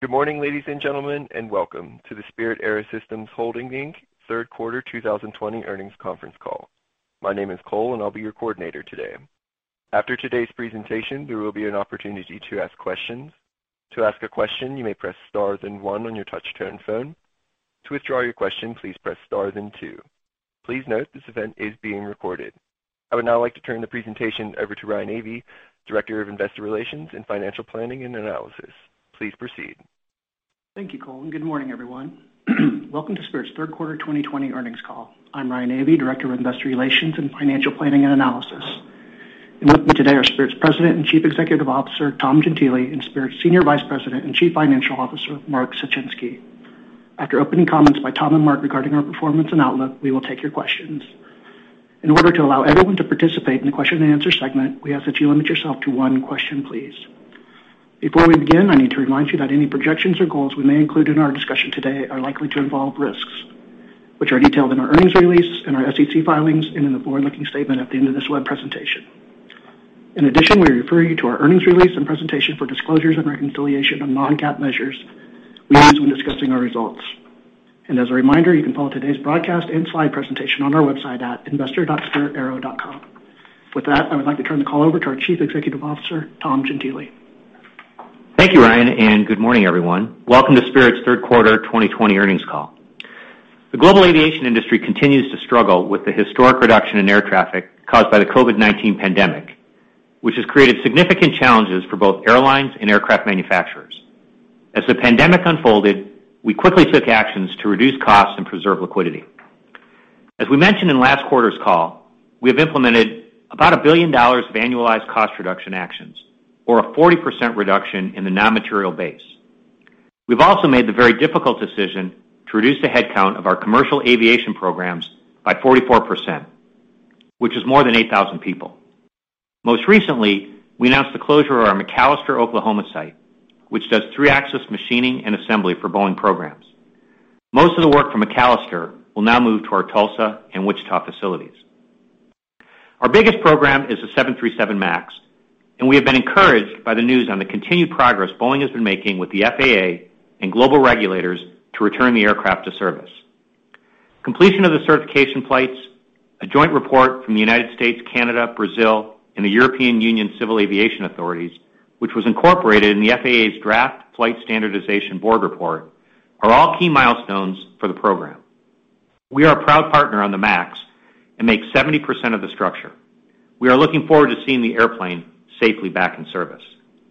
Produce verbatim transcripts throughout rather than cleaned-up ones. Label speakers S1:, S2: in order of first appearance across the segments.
S1: Good morning, ladies and gentlemen, and welcome to the Spirit AeroSystems Holdings, Incorporated third quarter two thousand twenty earnings conference call. My name is Cole, and I'll be your coordinator today. After today's presentation, there will be an opportunity to ask questions. To ask a question, you may press star then one on your touch-tone phone. To withdraw your question, please press star then two. Please note this event is being recorded. I would now like to turn the presentation over to Ryan Avey, Director of Investor Relations and Financial Planning and Analysis. Please proceed.
S2: Thank you, Cole, and good morning, everyone. Welcome to Spirit's third quarter twenty twenty earnings call. I'm Ryan Avey, Director of Investor Relations and Financial Planning and Analysis. And with me today are Spirit's President and Chief Executive Officer, Tom Gentile, and Spirit's Senior Vice President and Chief Financial Officer, Mark Suchinski. After opening comments by Tom and Mark regarding our performance and outlook, we will take your questions. In order to allow everyone to participate in the question and answer segment, we ask that you limit yourself to one question, please. Before we begin, I need to remind you that any projections or goals we may include in our discussion today are likely to involve risks, which are detailed in our earnings release, in our S E C filings, and in the forward-looking statement at the end of this web presentation. In addition, we refer you to our earnings release and presentation for disclosures and reconciliation of non-GAAP measures we use when discussing our results. And as a reminder, you can follow today's broadcast and slide presentation on our website at investor dot spirit aero dot com. With that, I would like to turn the call over to our Chief Executive Officer, Tom Gentile.
S3: Thank you, Ryan, and good morning, everyone. Welcome to Spirit's third quarter twenty twenty earnings call. The global aviation industry continues to struggle with the historic reduction in air traffic caused by the COVID nineteen pandemic, which has created significant challenges for both airlines and aircraft manufacturers. As the pandemic unfolded, we quickly took actions to reduce costs and preserve liquidity. As we mentioned in last quarter's call, we have implemented about a billion dollars of annualized cost reduction actions, or a forty percent reduction in the non-material base. We've also made the very difficult decision to reduce the headcount of our commercial aviation programs by forty-four percent, which is more than eight thousand people. Most recently, we announced the closure of our McAlester, Oklahoma site, which does three-axis machining and assembly for Boeing programs. Most of the work from McAlester will now move to our Tulsa and Wichita facilities. Our biggest program is the seven thirty-seven MAX, and we have been encouraged by the news on the continued progress Boeing has been making with the F A A and global regulators to return the aircraft to service. Completion of the certification flights, a joint report from the United States, Canada, Brazil, and the European Union Civil Aviation Authorities, which was incorporated in the F A A's draft Flight Standardization Board report, are all key milestones for the program. We are a proud partner on the MAX and make seventy percent of the structure. We are looking forward to seeing the airplane safely back in service.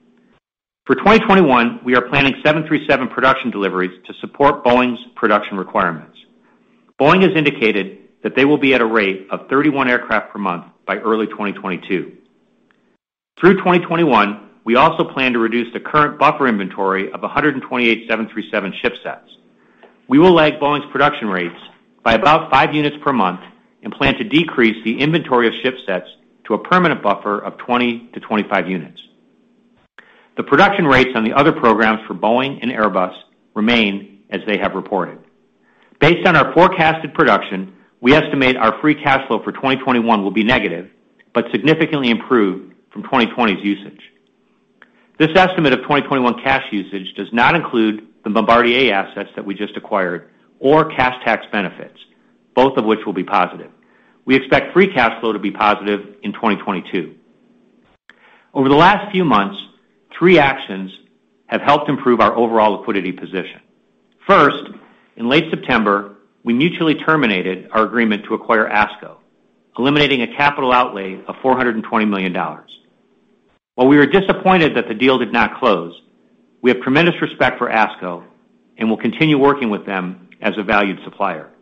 S3: For twenty twenty-one, we are planning seven thirty-seven production deliveries to support Boeing's production requirements. Boeing has indicated that they will be at a rate of thirty-one aircraft per month by early twenty twenty-two. Through twenty twenty-one, we also plan to reduce the current buffer inventory of one hundred twenty-eight seven thirty-seven shipsets. We will lag Boeing's production rates by about five units per month and plan to decrease the inventory of shipsets to a permanent buffer of twenty to twenty-five units. The production rates on the other programs for Boeing and Airbus remain as they have reported. Based on our forecasted production, we estimate our free cash flow for twenty twenty-one will be negative, but significantly improved from twenty twenty's usage. This estimate of twenty twenty-one cash usage does not include the Bombardier assets that we just acquired or cash tax benefits, both of which will be positive. We expect free cash flow to be positive in twenty twenty-two. Over the last few months, three actions have helped improve our overall liquidity position. First, in late September, we mutually terminated our agreement to acquire ASCO, eliminating a capital outlay of four hundred twenty million dollars. While we are disappointed that the deal did not close, we have tremendous respect for ASCO and will continue working with them as a valued supplier.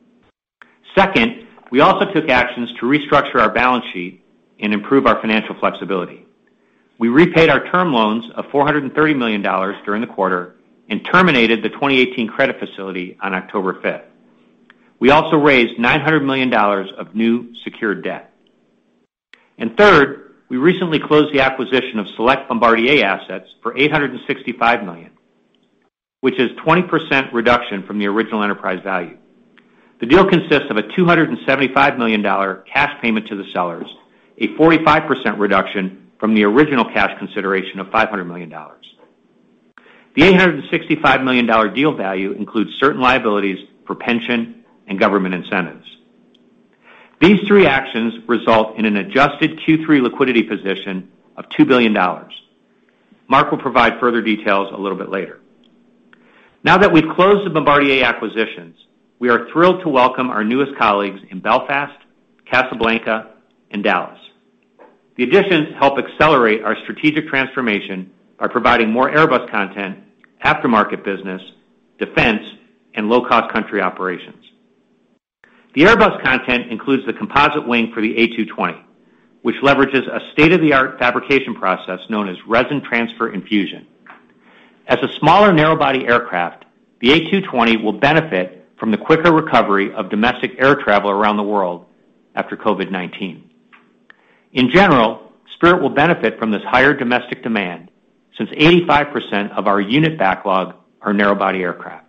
S3: Second, we also took actions to restructure our balance sheet and improve our financial flexibility. We repaid our term loans of four hundred thirty million dollars during the quarter and terminated the twenty eighteen credit facility on October fifth. We also raised nine hundred million dollars of new secured debt. And third, we recently closed the acquisition of select Bombardier assets for eight hundred sixty-five million dollars, which is twenty percent reduction from the original enterprise value. The deal consists of a two hundred seventy-five million dollars cash payment to the sellers, a forty-five percent reduction from the original cash consideration of five hundred million dollars. The eight hundred sixty-five million dollars deal value includes certain liabilities for pension and government incentives. These three actions result in an adjusted Q three liquidity position of two billion dollars. Mark will provide further details a little bit later. Now that we've closed the Bombardier acquisitions, we are thrilled to welcome our newest colleagues in Belfast, Casablanca, and Dallas. The additions help accelerate our strategic transformation by providing more Airbus content, aftermarket business, defense, and low-cost country operations. The Airbus content includes the composite wing for the A two twenty, which leverages a state-of-the-art fabrication process known as resin transfer infusion. As a smaller narrow-body aircraft, the A two twenty will benefit from the quicker recovery of domestic air travel around the world after COVID nineteen. In general, Spirit will benefit from this higher domestic demand since eighty-five percent of our unit backlog are narrow-body aircraft.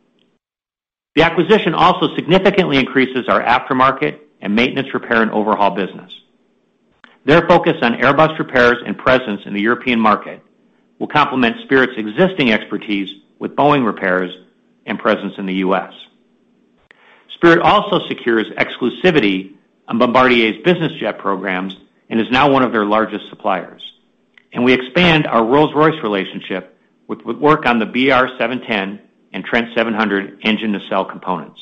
S3: The acquisition also significantly increases our aftermarket and maintenance repair and overhaul business. Their focus on Airbus repairs and presence in the European market will complement Spirit's existing expertise with Boeing repairs and presence in the U S. Spirit also secures exclusivity on Bombardier's business jet programs and is now one of their largest suppliers. And we expand our Rolls-Royce relationship with, with work on the B R seven ten and Trent seven hundred engine nacelle components.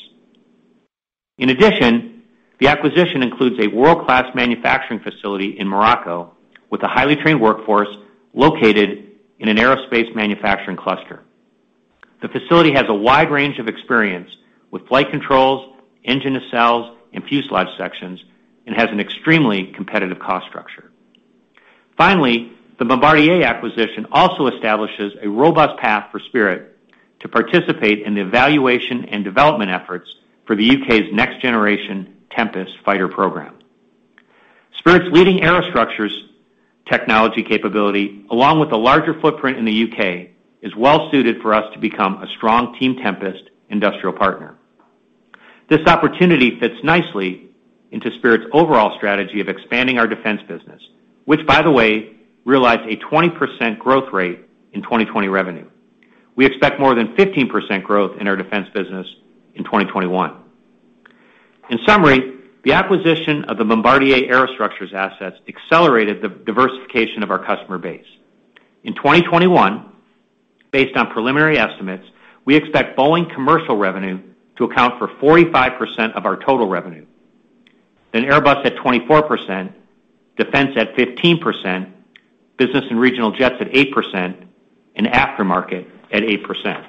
S3: In addition, the acquisition includes a world-class manufacturing facility in Morocco with a highly trained workforce located in an aerospace manufacturing cluster. The facility has a wide range of experience with flight controls, engine nacelles, and fuselage sections, and has an extremely competitive cost structure. Finally, the Bombardier acquisition also establishes a robust path for Spirit to participate in the evaluation and development efforts for the U K's next-generation Tempest fighter program. Spirit's leading aerostructures technology capability, along with a larger footprint in the U K, is well suited for us to become a strong Team Tempest industrial partner. This opportunity fits nicely into Spirit's overall strategy of expanding our defense business, which, by the way, realized a twenty percent growth rate in twenty twenty revenue. We expect more than fifteen percent growth in our defense business in twenty twenty-one. In summary, the acquisition of the Bombardier Aerostructures assets accelerated the diversification of our customer base. In twenty twenty-one, based on preliminary estimates, we expect Boeing commercial revenue to account for forty-five percent of our total revenue, then Airbus at twenty-four percent, defense at fifteen percent, business and regional jets at eight percent, and aftermarket at eight percent.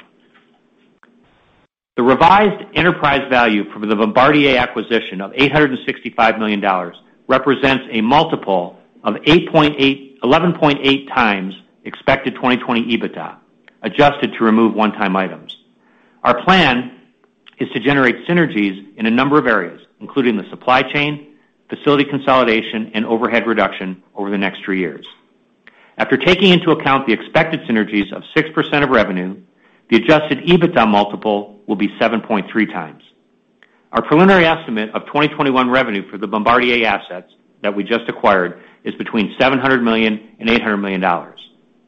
S3: The revised enterprise value for the Bombardier acquisition of eight hundred sixty-five million dollars represents a multiple of eleven point eight times expected twenty twenty EBITDA, adjusted to remove one-time items. Our plan is to generate synergies in a number of areas, including the supply chain, facility consolidation, and overhead reduction over the next three years. After taking into account the expected synergies of six percent of revenue, the adjusted EBITDA multiple will be seven point three times. Our preliminary estimate of twenty twenty-one revenue for the Bombardier assets that we just acquired is between seven hundred million dollars and eight hundred million dollars.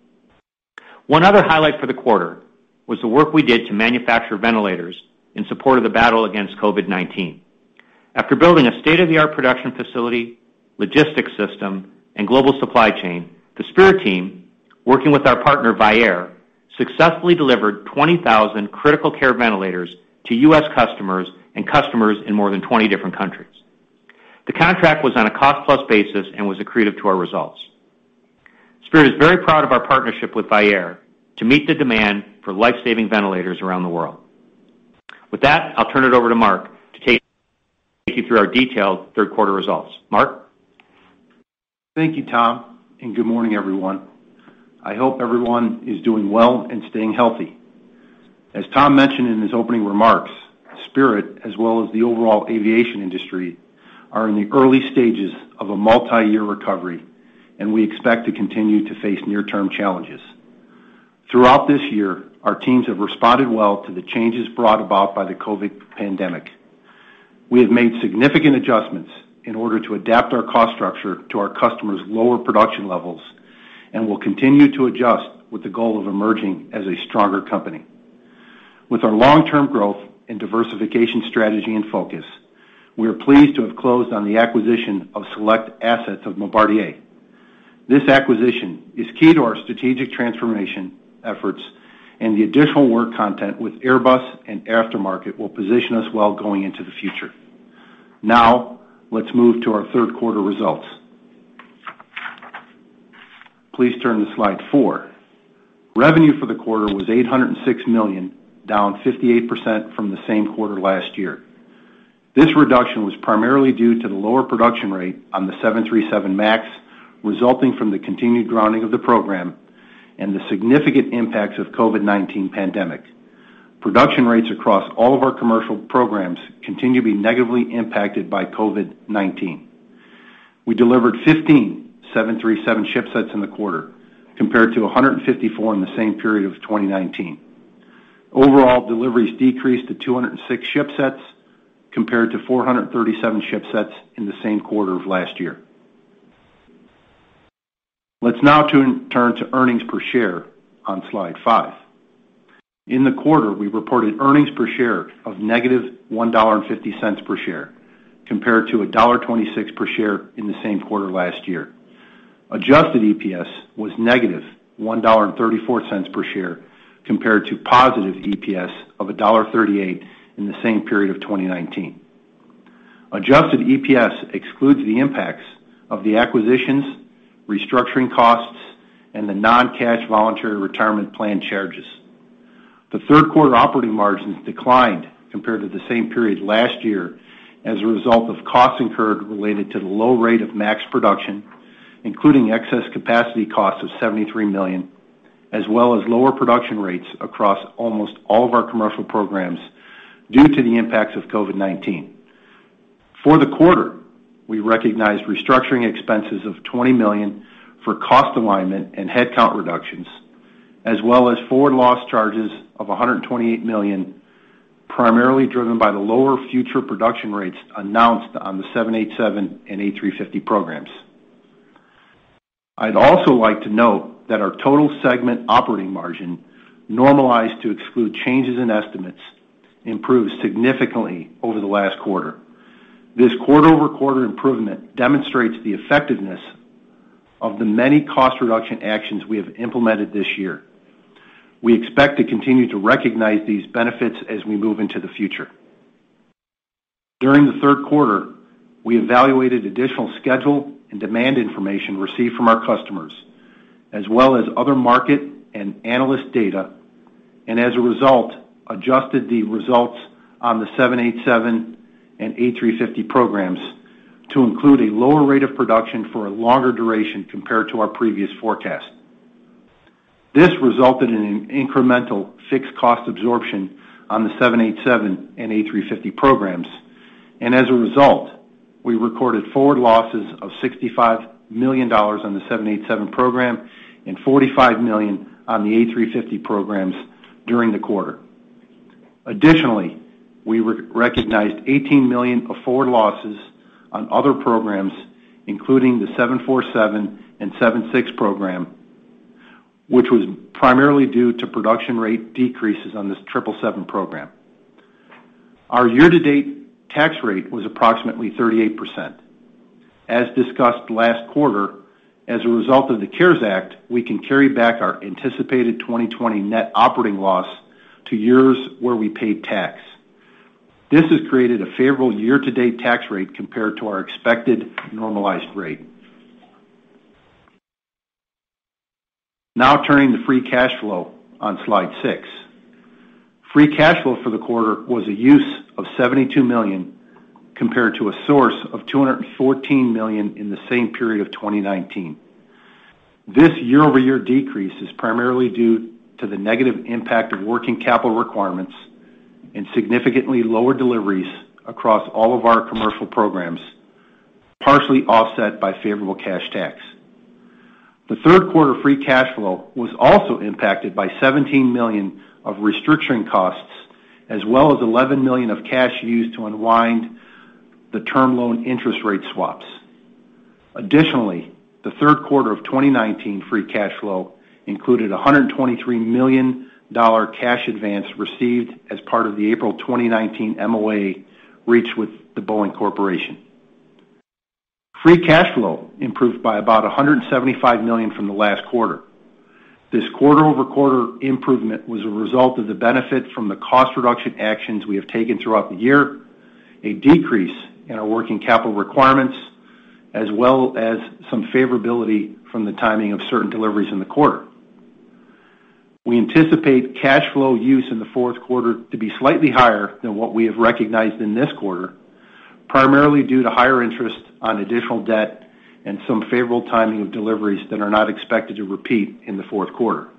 S3: One other highlight for the quarter was the work we did to manufacture ventilators in support of the battle against COVID nineteen. After building a state-of-the-art production facility, logistics system, and global supply chain, the Spirit team, working with our partner Vyaire, successfully delivered twenty thousand critical care ventilators to U S customers and customers in more than twenty different countries. The contract was on a cost-plus basis and was accretive to our results. Spirit is very proud of our partnership with Vyaire to meet the demand for life-saving ventilators around the world. With that, I'll turn it over to Mark to take you through our detailed third quarter results. Mark?
S4: Thank you, Tom, and good morning, everyone. I hope everyone is doing well and staying healthy. As Tom mentioned in his opening remarks, Spirit, as well as the overall aviation industry, are in the early stages of a multi-year recovery, and we expect to continue to face near-term challenges. Throughout this year, our teams have responded well to the changes brought about by the COVID pandemic. We have made significant adjustments in order to adapt our cost structure to our customers' lower production levels, and will continue to adjust with the goal of emerging as a stronger company. With our long-term growth and diversification strategy and focus, we are pleased to have closed on the acquisition of select assets of Bombardier. This acquisition is key to our strategic transformation efforts, and the additional work content with Airbus and aftermarket will position us well going into the future. Now, let's move to our third quarter results. Please turn to slide four. Revenue for the quarter was eight hundred six million dollars, down fifty-eight percent from the same quarter last year. This reduction was primarily due to the lower production rate on the seven thirty-seven MAX, resulting from the continued grounding of the program and the significant impacts of COVID nineteen pandemic. Production rates across all of our commercial programs continue to be negatively impacted by COVID nineteen. We delivered fifteen seven thirty-seven shipsets in the quarter, compared to one hundred fifty-four in the same period of twenty nineteen. Overall, deliveries decreased to two hundred six shipsets, compared to four hundred thirty-seven shipsets in the same quarter of last year. Let's now turn, turn to earnings per share on slide five. In the quarter, we reported earnings per share of negative one dollar and fifty cents per share, compared to one dollar and twenty-six cents per share in the same quarter last year. Adjusted E P S was negative one dollar and thirty-four cents per share, compared to positive E P S of one dollar and thirty-eight cents in the same period of twenty nineteen. Adjusted E P S excludes the impacts of the acquisitions, restructuring costs, and the non-cash voluntary retirement plan charges. The third quarter operating margins declined compared to the same period last year as a result of costs incurred related to the low rate of MAX production, including excess capacity costs of seventy-three million dollars, as well as lower production rates across almost all of our commercial programs due to the impacts of COVID nineteen. For the quarter, we recognized restructuring expenses of twenty million dollars for cost alignment and headcount reductions, as well as forward loss charges of one hundred twenty-eight million dollars, primarily driven by the lower future production rates announced on the seven eighty-seven and A three fifty programs. I'd also like to note that our total segment operating margin, normalized to exclude changes in estimates, improved significantly over the last quarter. This quarter-over-quarter improvement demonstrates the effectiveness of the many cost reduction actions we have implemented this year. We expect to continue to recognize these benefits as we move into the future. During the third quarter, we evaluated additional schedule and demand information received from our customers, as well as other market and analyst data, and as a result, adjusted the results on the seven eighty-seven and A three fifty programs to include a lower rate of production for a longer duration compared to our previous forecast. This resulted in an incremental fixed cost absorption on the seven eighty-seven and A three fifty programs, and as a result, we recorded forward losses of sixty-five million dollars on the seven eighty-seven program and forty-five million dollars on the A three fifty programs during the quarter. Additionally, we re- recognized eighteen million dollars of forward losses on other programs, including the seven forty-seven and seven sixty program, which was primarily due to production rate decreases on this triple seven program. Our year-to-date tax rate was approximately thirty-eight percent. As discussed last quarter, as a result of the CARES Act, we can carry back our anticipated twenty twenty net operating loss to years where we paid tax. This has created a favorable year-to-date tax rate compared to our expected normalized rate. Now turning to free cash flow on slide six. Free cash flow for the quarter was a use of seventy-two million dollars compared to a source of two hundred fourteen million dollars in the same period of twenty nineteen. This year-over-year decrease is primarily due to the negative impact of working capital requirements and significantly lower deliveries across all of our commercial programs, partially offset by favorable cash tax. The third quarter free cash flow was also impacted by seventeen million dollars of restructuring costs, as well as eleven million dollars of cash used to unwind the term loan interest rate swaps. Additionally, the third quarter of twenty nineteen free cash flow included a one hundred twenty-three million dollars cash advance received as part of the April twenty nineteen M O A reached with the Boeing Corporation. Free cash flow improved by about one hundred seventy-five million dollars from the last quarter. This quarter-over-quarter improvement was a result of the benefit from the cost reduction actions we have taken throughout the year, a decrease in our working capital requirements, as well as some favorability from the timing of certain deliveries in the quarter. We anticipate cash flow use in the fourth quarter to be slightly higher than what we have recognized in this quarter, primarily due to higher interest on additional debt and some favorable timing of deliveries that are not expected to repeat in the fourth quarter.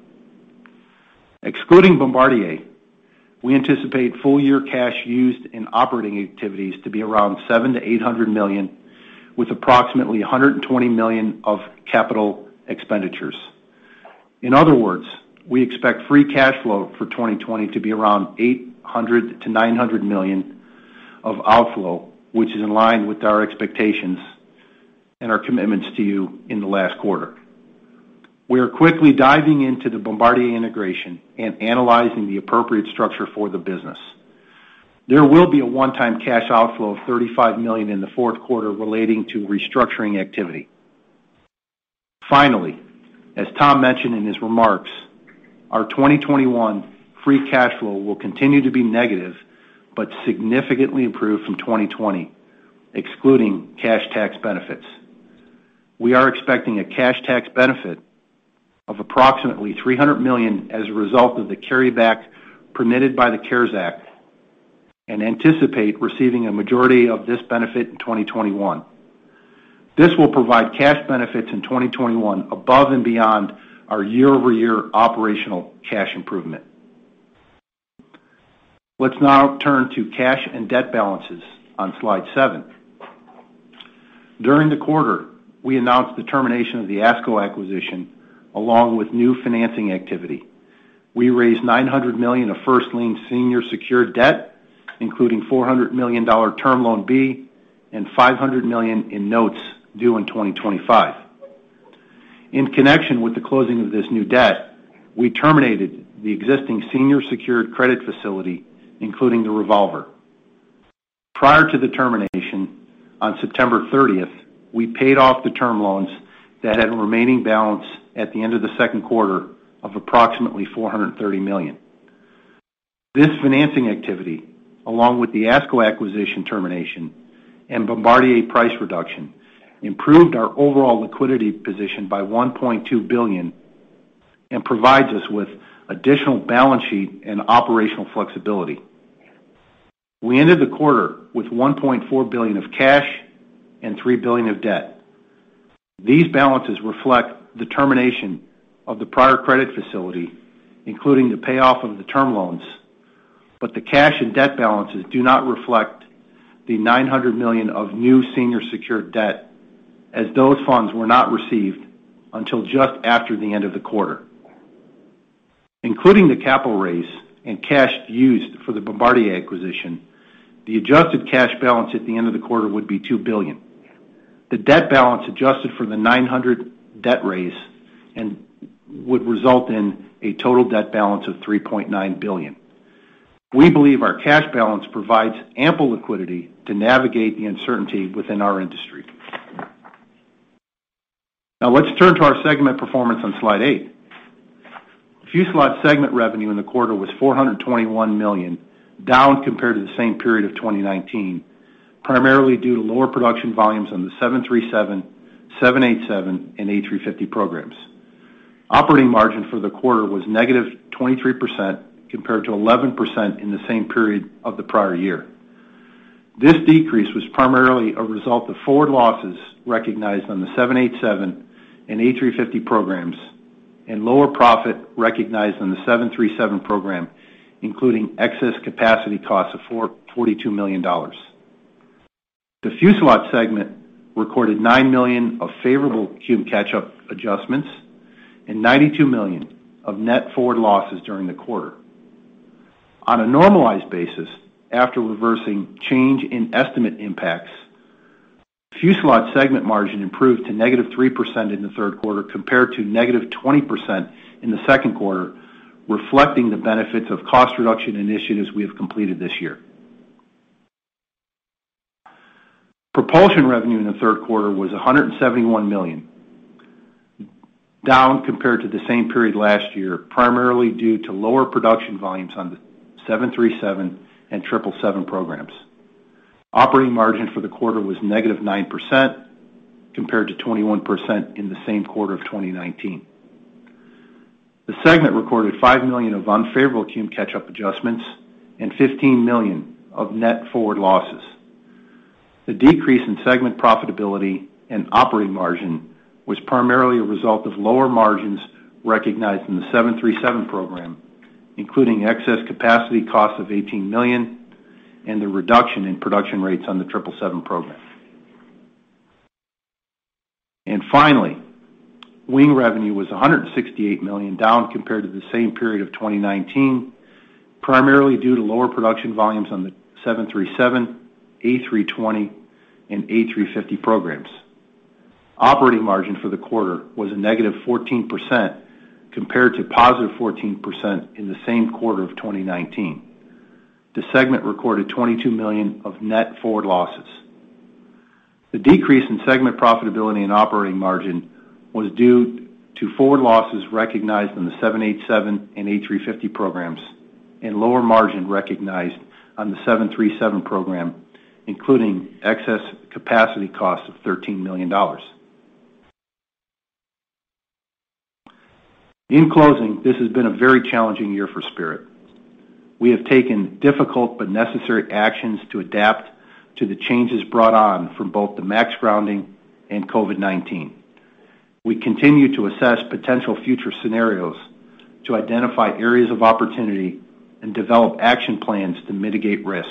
S4: Excluding Bombardier, we anticipate full-year cash used in operating activities to be around seven to eight hundred million, with approximately one hundred twenty million of capital expenditures. In other words, we expect free cash flow for twenty twenty to be around eight hundred to nine hundred million of outflow, which is in line with our expectations and our commitments to you in the last quarter. We are quickly diving into the Bombardier integration and analyzing the appropriate structure for the business. There will be a one-time cash outflow of thirty-five million dollars in the fourth quarter relating to restructuring activity. Finally, as Tom mentioned in his remarks, our twenty twenty-one free cash flow will continue to be negative, but significantly improve from twenty twenty, excluding cash tax benefits. We are expecting a cash tax benefit of approximately three hundred million dollars as a result of the carryback permitted by the CARES Act, and anticipate receiving a majority of this benefit in twenty twenty-one. This will provide cash benefits in twenty twenty-one above and beyond our year-over-year operational cash improvement. Let's now turn to cash and debt balances on slide seven. During the quarter, we announced the termination of the ASCO acquisition along with new financing activity. We raised nine hundred million dollars of first lien senior secured debt, including four hundred million dollars Term Loan B and five hundred million dollars in notes due in twenty twenty-five. In connection with the closing of this new debt, we terminated the existing senior secured credit facility, including the revolver. Prior to the termination, on September thirtieth, we paid off the term loans that had a remaining balance at the end of the second quarter of approximately four hundred thirty million dollars. This financing activity, along with the ASCO acquisition termination and Bombardier price reduction, improved our overall liquidity position by one point two billion dollars and provides us with additional balance sheet and operational flexibility. We ended the quarter with one point four billion dollars of cash and three billion dollars of debt. These balances reflect the termination of the prior credit facility, including the payoff of the term loans, but the cash and debt balances do not reflect the nine hundred million dollars of new senior secured debt, as those funds were not received until just after the end of the quarter. Including the capital raise and cash used for the Bombardier acquisition, the adjusted cash balance at the end of the quarter would be two billion dollars. The debt balance adjusted for the nine hundred debt raise and would result in a total debt balance of three point nine billion dollars. We believe our cash balance provides ample liquidity to navigate the uncertainty within our industry. Now let's turn to our segment performance on slide eight. Fuselage segment revenue in the quarter was four hundred twenty-one million dollars, down compared to the same period of twenty nineteen, primarily due to lower production volumes on the seven thirty-seven, seven eighty-seven, and A three fifty programs. Operating margin for the quarter was negative twenty-three percent compared to eleven percent in the same period of the prior year. This decrease was primarily a result of forward losses recognized on the seven eighty-seven and A three fifty programs and lower profit recognized on the seven thirty-seven program, including excess capacity costs of forty-two million dollars. The Fuselage segment recorded nine million dollars of favorable cube catch-up adjustments and ninety-two million dollars of net forward losses during the quarter. On a normalized basis, after reversing change in estimate impacts, Fuselage segment margin improved to negative three percent in the third quarter compared to negative twenty percent in the second quarter, reflecting the benefits of cost reduction initiatives we have completed this year. Propulsion revenue in the third quarter was one hundred seventy-one million dollars, down compared to the same period last year, primarily due to lower production volumes on the seven thirty-seven and triple seven programs. Operating margin for the quarter was negative nine percent compared to twenty-one percent in the same quarter of twenty nineteen. The segment recorded five million dollars of unfavorable cum catch-up adjustments and fifteen million dollars of net forward losses. The decrease in segment profitability and operating margin was primarily a result of lower margins recognized in the seven thirty-seven program, including excess capacity costs of eighteen million dollars and the reduction in production rates on the triple seven program. And finally, wing revenue was one hundred sixty-eight million dollars, down compared to the same period of twenty nineteen, primarily due to lower production volumes on the seven thirty-seven, A three twenty, and A three fifty programs. Operating margin for the quarter was a negative fourteen percent compared to positive fourteen percent in the same quarter of twenty nineteen. The segment recorded twenty-two million dollars of net forward losses. The decrease in segment profitability and operating margin was due to forward losses recognized in the seven eighty-seven and A three fifty programs and lower margin recognized on the seven thirty-seven program, including excess capacity costs of thirteen million dollars. In closing, this has been a very challenging year for Spirit. We have taken difficult but necessary actions to adapt to the changes brought on from both the MAX grounding and COVID nineteen. We continue to assess potential future scenarios to identify areas of opportunity and develop action plans to mitigate risk.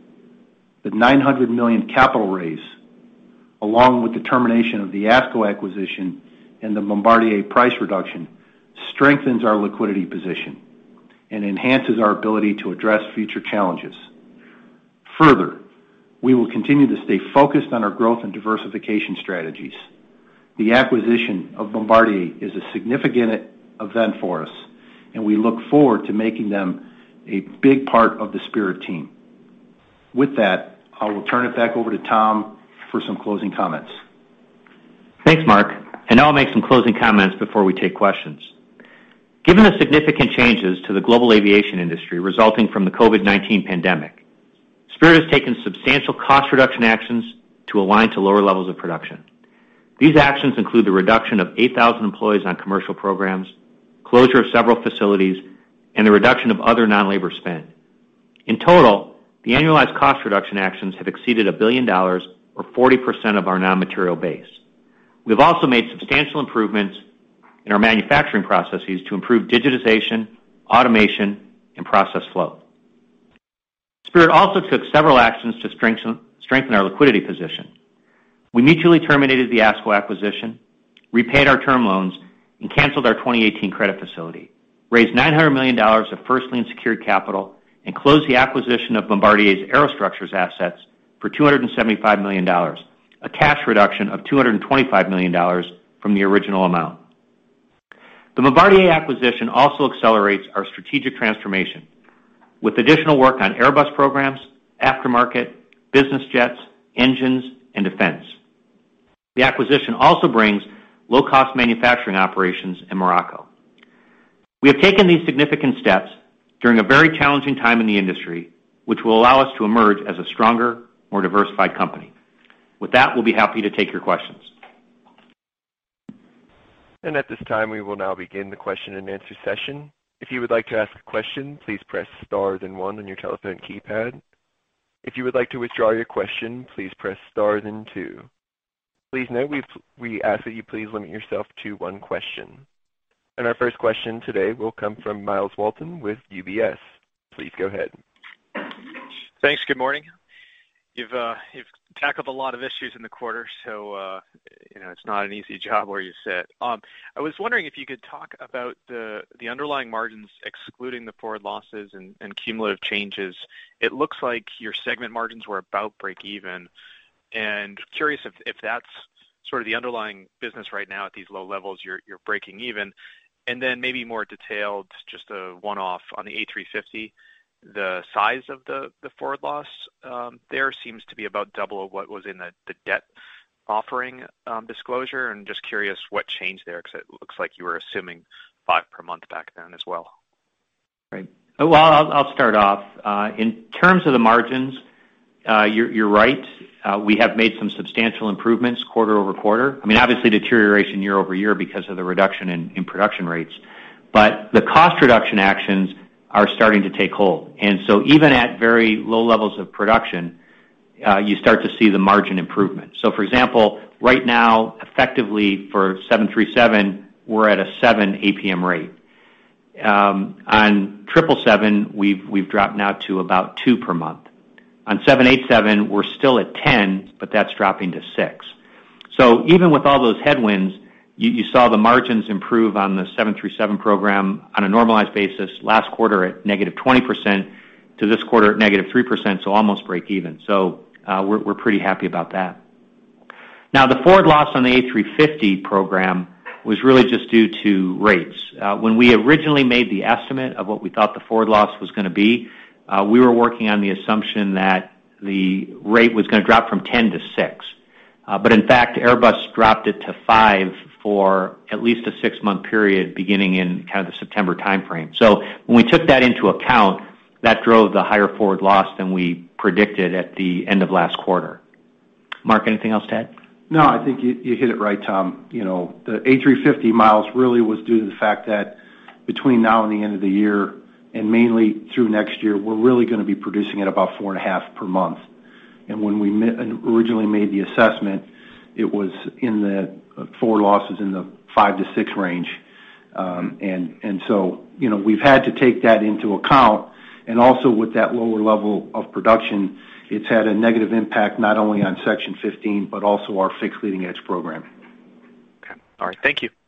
S4: The nine hundred million dollars capital raise, along with the termination of the ASCO acquisition and the Bombardier price reduction, strengthens our liquidity position and enhances our ability to address future challenges. Further, we will continue to stay focused on our growth and diversification strategies. The acquisition of Bombardier is a significant event for us, and we look forward to making them a big part of the Spirit team. With that, I will turn it back over to Tom for some closing comments.
S3: Thanks, Mark. And now I'll make some closing comments before we take questions. Given the significant changes to the global aviation industry resulting from the COVID nineteen pandemic, Spirit has taken substantial cost reduction actions to align to lower levels of production. These actions include the reduction of eight thousand employees on commercial programs, closure of several facilities, and the reduction of other non-labor spend. In total, the annualized cost reduction actions have exceeded a billion dollars, or forty percent of our non-material base. We've also made substantial improvements in our manufacturing processes to improve digitization, automation, and process flow. Spirit also took several actions to strengthen, strengthen our liquidity position. We mutually terminated the ASCO acquisition, repaid our term loans, and canceled our twenty eighteen credit facility, raised nine hundred million dollars of first lien secured capital, and closed the acquisition of Bombardier's aerostructures assets for two hundred seventy-five million dollars, a cash reduction of two hundred twenty-five million dollars from the original amount. The Bombardier acquisition also accelerates our strategic transformation with additional work on Airbus programs, aftermarket, business jets, engines, and defense. The acquisition also brings low-cost manufacturing operations in Morocco. We have taken these significant steps during a very challenging time in the industry, which will allow us to emerge as a stronger, more diversified company. With that, we'll be happy to take your questions.
S1: And at this time, we will now begin the question and answer session. If you would like to ask a question, please press star then one on your telephone keypad. If you would like to withdraw your question, please press star then two. Please note we we ask that you please limit yourself to one question. And our first question today will come from Miles Walton with U B S. Please go ahead.
S5: Thanks. Good morning. You've uh, you've tackled a lot of issues in the quarter, so uh, you know it's not an easy job where you sit. Um, I was wondering if you could talk about the the underlying margins, excluding the forward losses and, and cumulative changes. It looks like your segment margins were about break even, and curious if, if that's sort of the underlying business right now at these low levels, you're, you're breaking even. And then maybe more detailed, just a one-off on the A three fifty, the size of the, the forward loss um, there seems to be about double of what was in the, the debt offering um, disclosure, and just curious what changed there, because it looks like you were assuming five per month back then as well.
S3: Right. Well, I'll, I'll start off. Uh, in terms of the margins, uh, you're, you're right. Uh, we have made some substantial improvements quarter over quarter. I mean, obviously deterioration year over year because of the reduction in, in production rates. But the cost reduction actions are starting to take hold. And so even at very low levels of production, uh, you start to see the margin improvement. So, for example, right now, effectively for seven thirty-seven, we're at a seven A P M rate. Um, on triple seven, we've we've dropped now to about two per month. On seven eighty-seven, we're still at ten, but that's dropping to six. So even with all those headwinds, you, you saw the margins improve on the seven thirty-seven program on a normalized basis. Last quarter at negative twenty percent to this quarter at negative three percent, so almost break even. So uh, we're we're pretty happy about that. Now the forward loss on the A three fifty program was really just due to rates. Uh, when we originally made the estimate of what we thought the forward loss was going to be, uh, we were working on the assumption that the rate was going to drop from ten to six. Uh, but in fact, Airbus dropped it to five for at least a six-month period beginning in kind of the September timeframe. So when we took that into account, that drove the higher forward loss than we predicted at the end of last quarter. Mark, anything else to add?
S4: No, I think you, you hit it right, Tom. You know, the A three fifty miles really was due to the fact that between now and the end of the year, and mainly through next year, we're really going to be producing at about four and a half per month. And when we originally made the assessment, it was in the forward losses in the five to six range. Um, and, and so, you know, we've had to take that into account. And also with that lower level of production, it's had a negative impact not only on Section fifteen, but also our fixed leading edge program.
S5: Okay. All right. Thank you.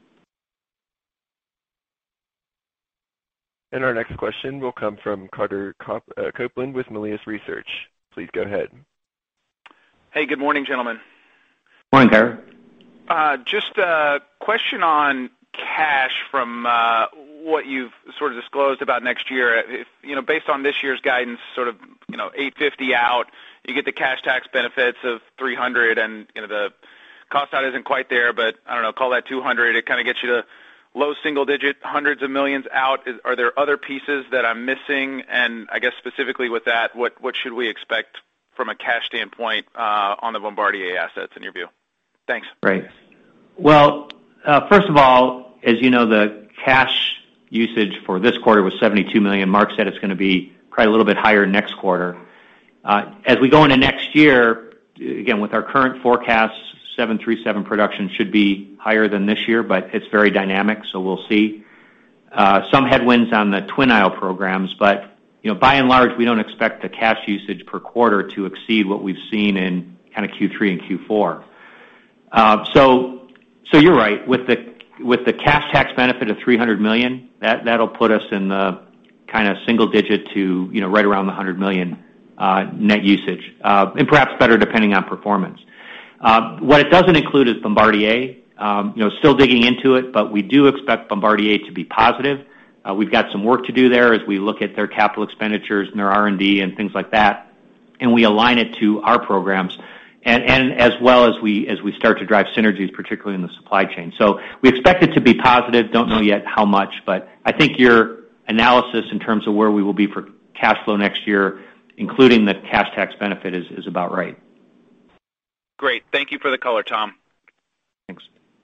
S1: And our next question will come from Carter Cop- uh, Copeland with Melius Research. Please go ahead.
S6: Hey, good morning, gentlemen.
S3: Morning, Carter.
S6: Uh, just a question on cash from uh, what you've sort of disclosed about next year. If, you know, based on this year's guidance, sort of, you know, eight fifty out, you get the cash tax benefits of three hundred, and you know the cost out isn't quite there, but I don't know, call that two hundred. It kind of gets you to low single-digit hundreds of millions out. Is, are there other pieces that I'm missing? And I guess specifically with that, what what should we expect from a cash standpoint uh, on the Bombardier assets in your view? Thanks.
S3: Right. Well, uh, first of all, as you know, the cash usage for this quarter was seventy-two million dollars. Mark said it's going to be probably a little bit higher next quarter. Uh, as we go into next year, again, with our current forecasts, seven thirty-seven production should be higher than this year, but it's very dynamic, so we'll see. Uh, some headwinds on the twin aisle programs, but you know, by and large, we don't expect the cash usage per quarter to exceed what we've seen in kind of Q three and Q four. Uh, so, so you're right. With the with the cash tax benefit of three hundred million dollars, that that'll put us in the kind of single digit to you know right around the one hundred million dollars uh, net usage, uh, and perhaps better depending on performance. Uh, what it doesn't include is Bombardier. Um, you know, still digging into it, but we do expect Bombardier to be positive. Uh, we've got some work to do there as we look at their capital expenditures and their R and D and things like that, and we align it to our programs, and, and as well as we as we start to drive synergies, particularly in the supply chain. So we expect it to be positive. Don't know yet how much, but I think your analysis in terms of where we will be for cash flow next year, including the cash tax benefit, is, is about right.
S6: Great. Thank you for the color, Tom.
S3: Thanks.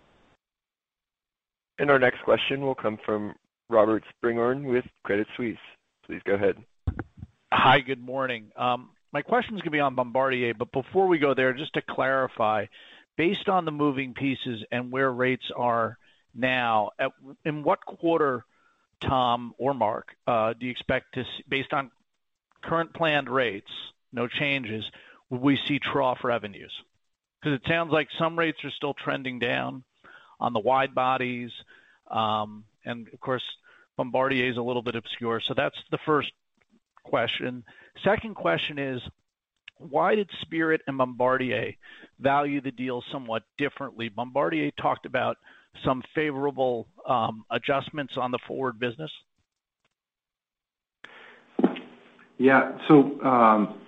S1: And our next question will come from Robert Spingarn with Credit Suisse. Please go ahead.
S7: Hi, good morning. Um, my question is going to be on Bombardier, but before we go there, just to clarify, based on the moving pieces and where rates are now, at, in what quarter, Tom or Mark, uh, do you expect to, see, based on current planned rates, no changes, will we see trough revenues? Because it sounds like some rates are still trending down on the wide bodies, um, and of course, Bombardier is a little bit obscure. So that's the first question. Second question is, why did Spirit and Bombardier value the deal somewhat differently? Bombardier talked about some favorable um, adjustments on the forward business.
S4: Yeah. So um,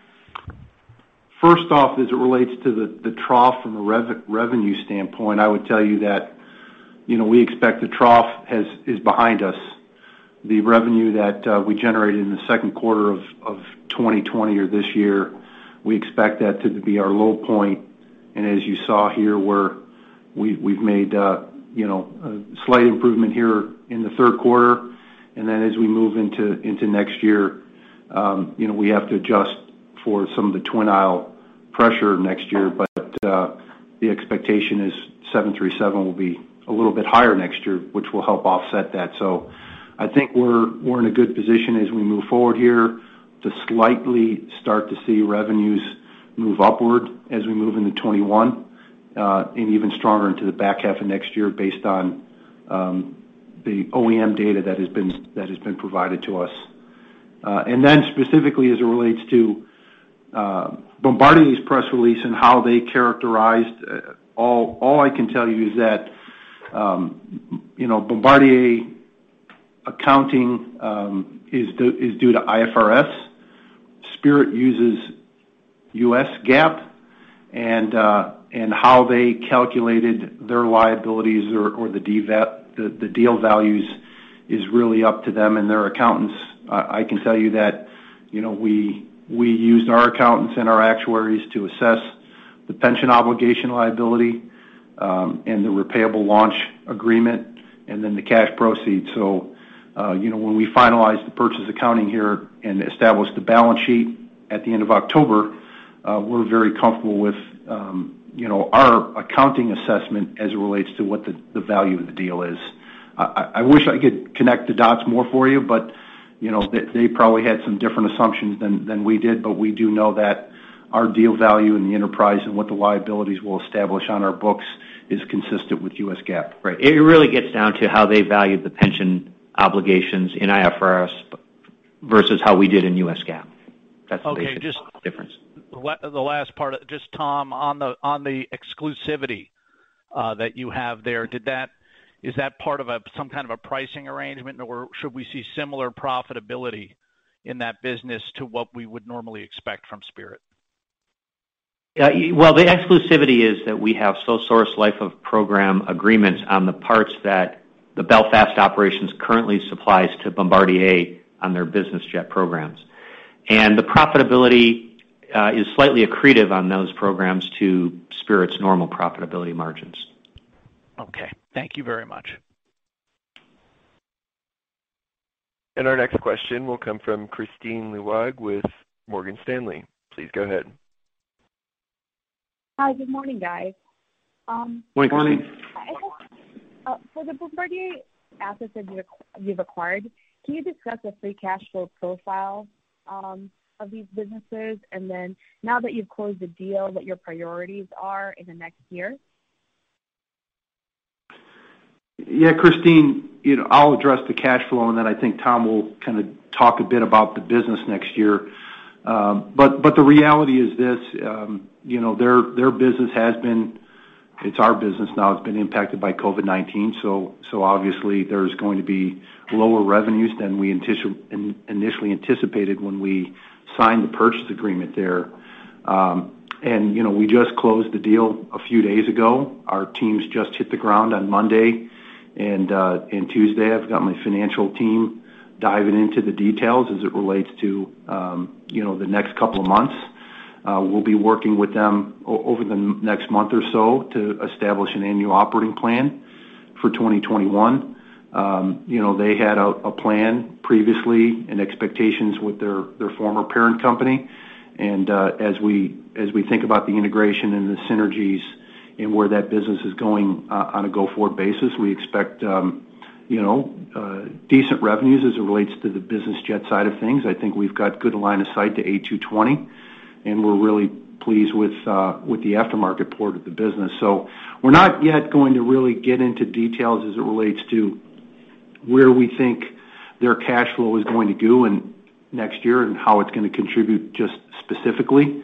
S4: first off, as it relates to the, the trough from a rev- revenue standpoint, I would tell you that, you know, we expect the trough has is behind us. The revenue that uh, we generated in the second quarter of, of twenty twenty or this year, we expect that to be our low point. And as you saw here, where we, we've made, uh, you know, a slight improvement here in the third quarter. And then as we move into, into next year, um, you know, we have to adjust for some of the twin aisle pressure next year. But uh, the expectation is seven thirty-seven will be a little bit higher next year, which will help offset that. So I think we're we're in a good position as we move forward here to slightly start to see revenues move upward as we move into twenty-one, uh, and even stronger into the back half of next year based on um, the O E M data that has been that has been provided to us. Uh, and then specifically as it relates to uh, Bombardier's press release and how they characterized, uh, all all I can tell you is that um, you know Bombardier accounting um, is due, is due to I F R S. Spirit uses U S GAAP, and uh, and how they calculated their liabilities or, or the, deval, the the deal values is really up to them and their accountants. Uh, I can tell you that, you know, we we used our accountants and our actuaries to assess the pension obligation liability um, and the repayable launch agreement, and then the cash proceeds. So. Uh, you know, when we finalized the purchase accounting here and established the balance sheet at the end of October, uh, we're very comfortable with, um, you know, our accounting assessment as it relates to what the, the value of the deal is. I, I wish I could connect the dots more for you, but, you know, they, they probably had some different assumptions than, than we did, but we do know that our deal value in the enterprise and what the liabilities will establish on our books is consistent with U S GAAP.
S3: Right. It really gets down to how they valued the pension obligations in I F R S versus how we did in U S GAAP. That's the
S7: okay,
S3: basic
S7: just
S3: difference.
S7: The last part, just Tom, on the on the exclusivity uh, that you have there, did that is that part of a some kind of a pricing arrangement, or should we see similar profitability in that business to what we would normally expect from Spirit?
S3: Uh, well, the exclusivity is that we have sole source life of program agreements on the parts that the Belfast operations currently supplies to Bombardier on their business jet programs. And the profitability uh, is slightly accretive on those programs to Spirit's normal profitability margins.
S7: Okay. Thank you very much.
S1: And our next question will come from Kristine Liwag with Morgan Stanley. Please go ahead.
S8: Hi, good morning, guys. Um,
S3: morning, Christine.
S8: Uh, for the Bombardier assets that you've acquired, can you discuss the free cash flow profile um, of these businesses? And then now that you've closed the deal, what your priorities are in the next year?
S4: Yeah, Christine, you know, I'll address the cash flow, and then I think Tom will kind of talk a bit about the business next year. Um, but but the reality is this, um, you know, their their business has been, it's our business now, it's been impacted by COVID nineteen, so so obviously there's going to be lower revenues than we antici- initially anticipated when we signed the purchase agreement there. Um, and, you know, we just closed the deal a few days ago. Our teams just hit the ground on Monday, and, uh, and Tuesday I've got my financial team diving into the details as it relates to, um, you know, the next couple of months. Uh, we'll be working with them o- over the next month or so to establish an annual operating plan for twenty twenty-one. Um, you know, they had a, a plan previously and expectations with their, their former parent company. And uh, as we as we think about the integration and the synergies and where that business is going uh, on a go-forward basis, we expect, um, you know, uh, decent revenues as it relates to the business jet side of things. I think we've got good line of sight to A two twenty, and we're really pleased with uh, with the aftermarket part of the business. So we're not yet going to really get into details as it relates to where we think their cash flow is going to go in next year and how it's going to contribute just specifically.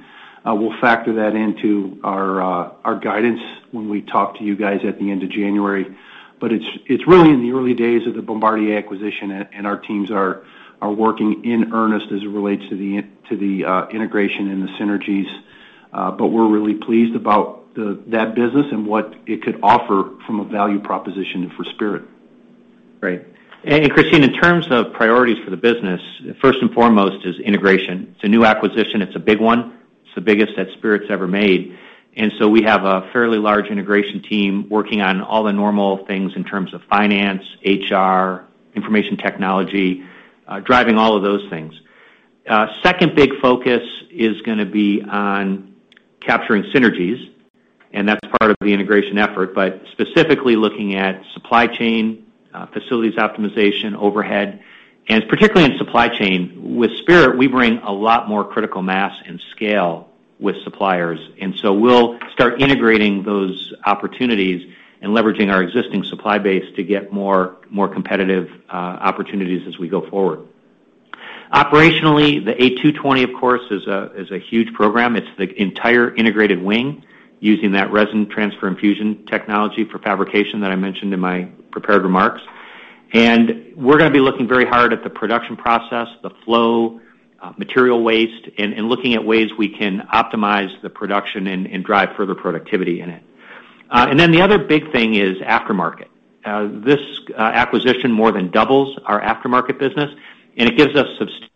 S4: Uh, we'll factor that into our uh, our guidance when we talk to you guys at the end of January. But it's it's really in the early days of the Bombardier acquisition, and, and our teams are are working in earnest as it relates to the to the uh, integration and the synergies. Uh, but we're really pleased about the, that business and what it could offer from a value proposition for Spirit.
S3: Great. And Christine, in terms of priorities for the business, first and foremost is integration. It's a new acquisition. It's a big one. It's the biggest that Spirit's ever made. And so we have a fairly large integration team working on all the normal things in terms of finance, H R, information technology, uh, driving all of those things. Uh, second big focus is going to be on capturing synergies, and that's part of the integration effort, but specifically looking at supply chain, uh, facilities optimization, overhead, and particularly in supply chain. With Spirit, we bring a lot more critical mass and scale with suppliers, and so we'll start integrating those opportunities and leveraging our existing supply base to get more more competitive uh, opportunities as we go forward. Operationally, the A two twenty, of course, is a is a huge program. It's the entire integrated wing using that resin transfer infusion technology for fabrication that I mentioned in my prepared remarks. And we're going to be looking very hard at the production process, the flow, uh, material waste, and, and looking at ways we can optimize the production and, and drive further productivity in it. Uh, and then the other big thing is aftermarket. Uh, this uh, acquisition more than doubles our aftermarket business, and it gives us substantial.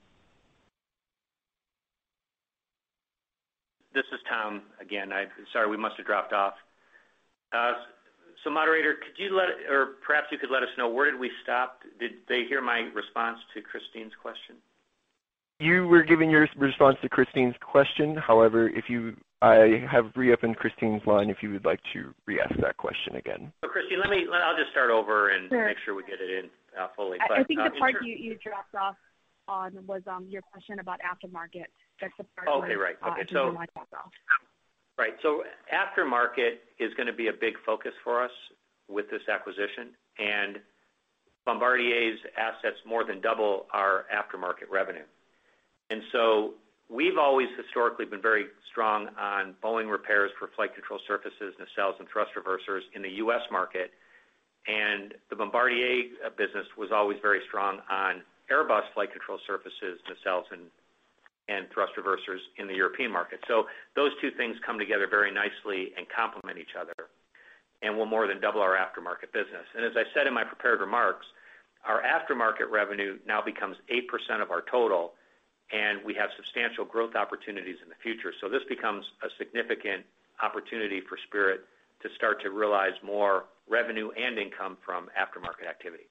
S9: This is Tom again. I sorry we must have dropped off. Uh, so, moderator, could you let, or perhaps you could let us know where did we stop? Did they hear my response to Christine's question?
S1: You were giving your response to Christine's question. However, if you, I have reopened Christine's line if you would like to re-ask that question again.
S9: So, Christine, let me. Let, I'll just start over and
S8: sure.
S9: make sure we get it in uh, fully.
S8: I,
S9: but,
S8: I think
S9: uh,
S8: the part
S9: ter-
S8: you, you dropped off on was um, your question about aftermarket. That's the part.
S9: Okay,
S8: where,
S9: right. Okay,
S8: uh,
S9: so
S8: off.
S9: right. So aftermarket is going to be a big focus for us with this acquisition, and Bombardier's assets more than double our aftermarket revenue. And so we've always historically been very strong on Boeing repairs for flight control surfaces, nacelles, and thrust reversers in the U S market, and the Bombardier business was always very strong on Airbus flight control surfaces, nacelles, and and thrust reversers in the European market. So those two things come together very nicely and complement each other, and will more than double our aftermarket business. And as I said in my prepared remarks, our aftermarket revenue now becomes eight percent of our total, and we have substantial growth opportunities in the future. So this becomes a significant opportunity for Spirit to start to realize more revenue and income from aftermarket activity.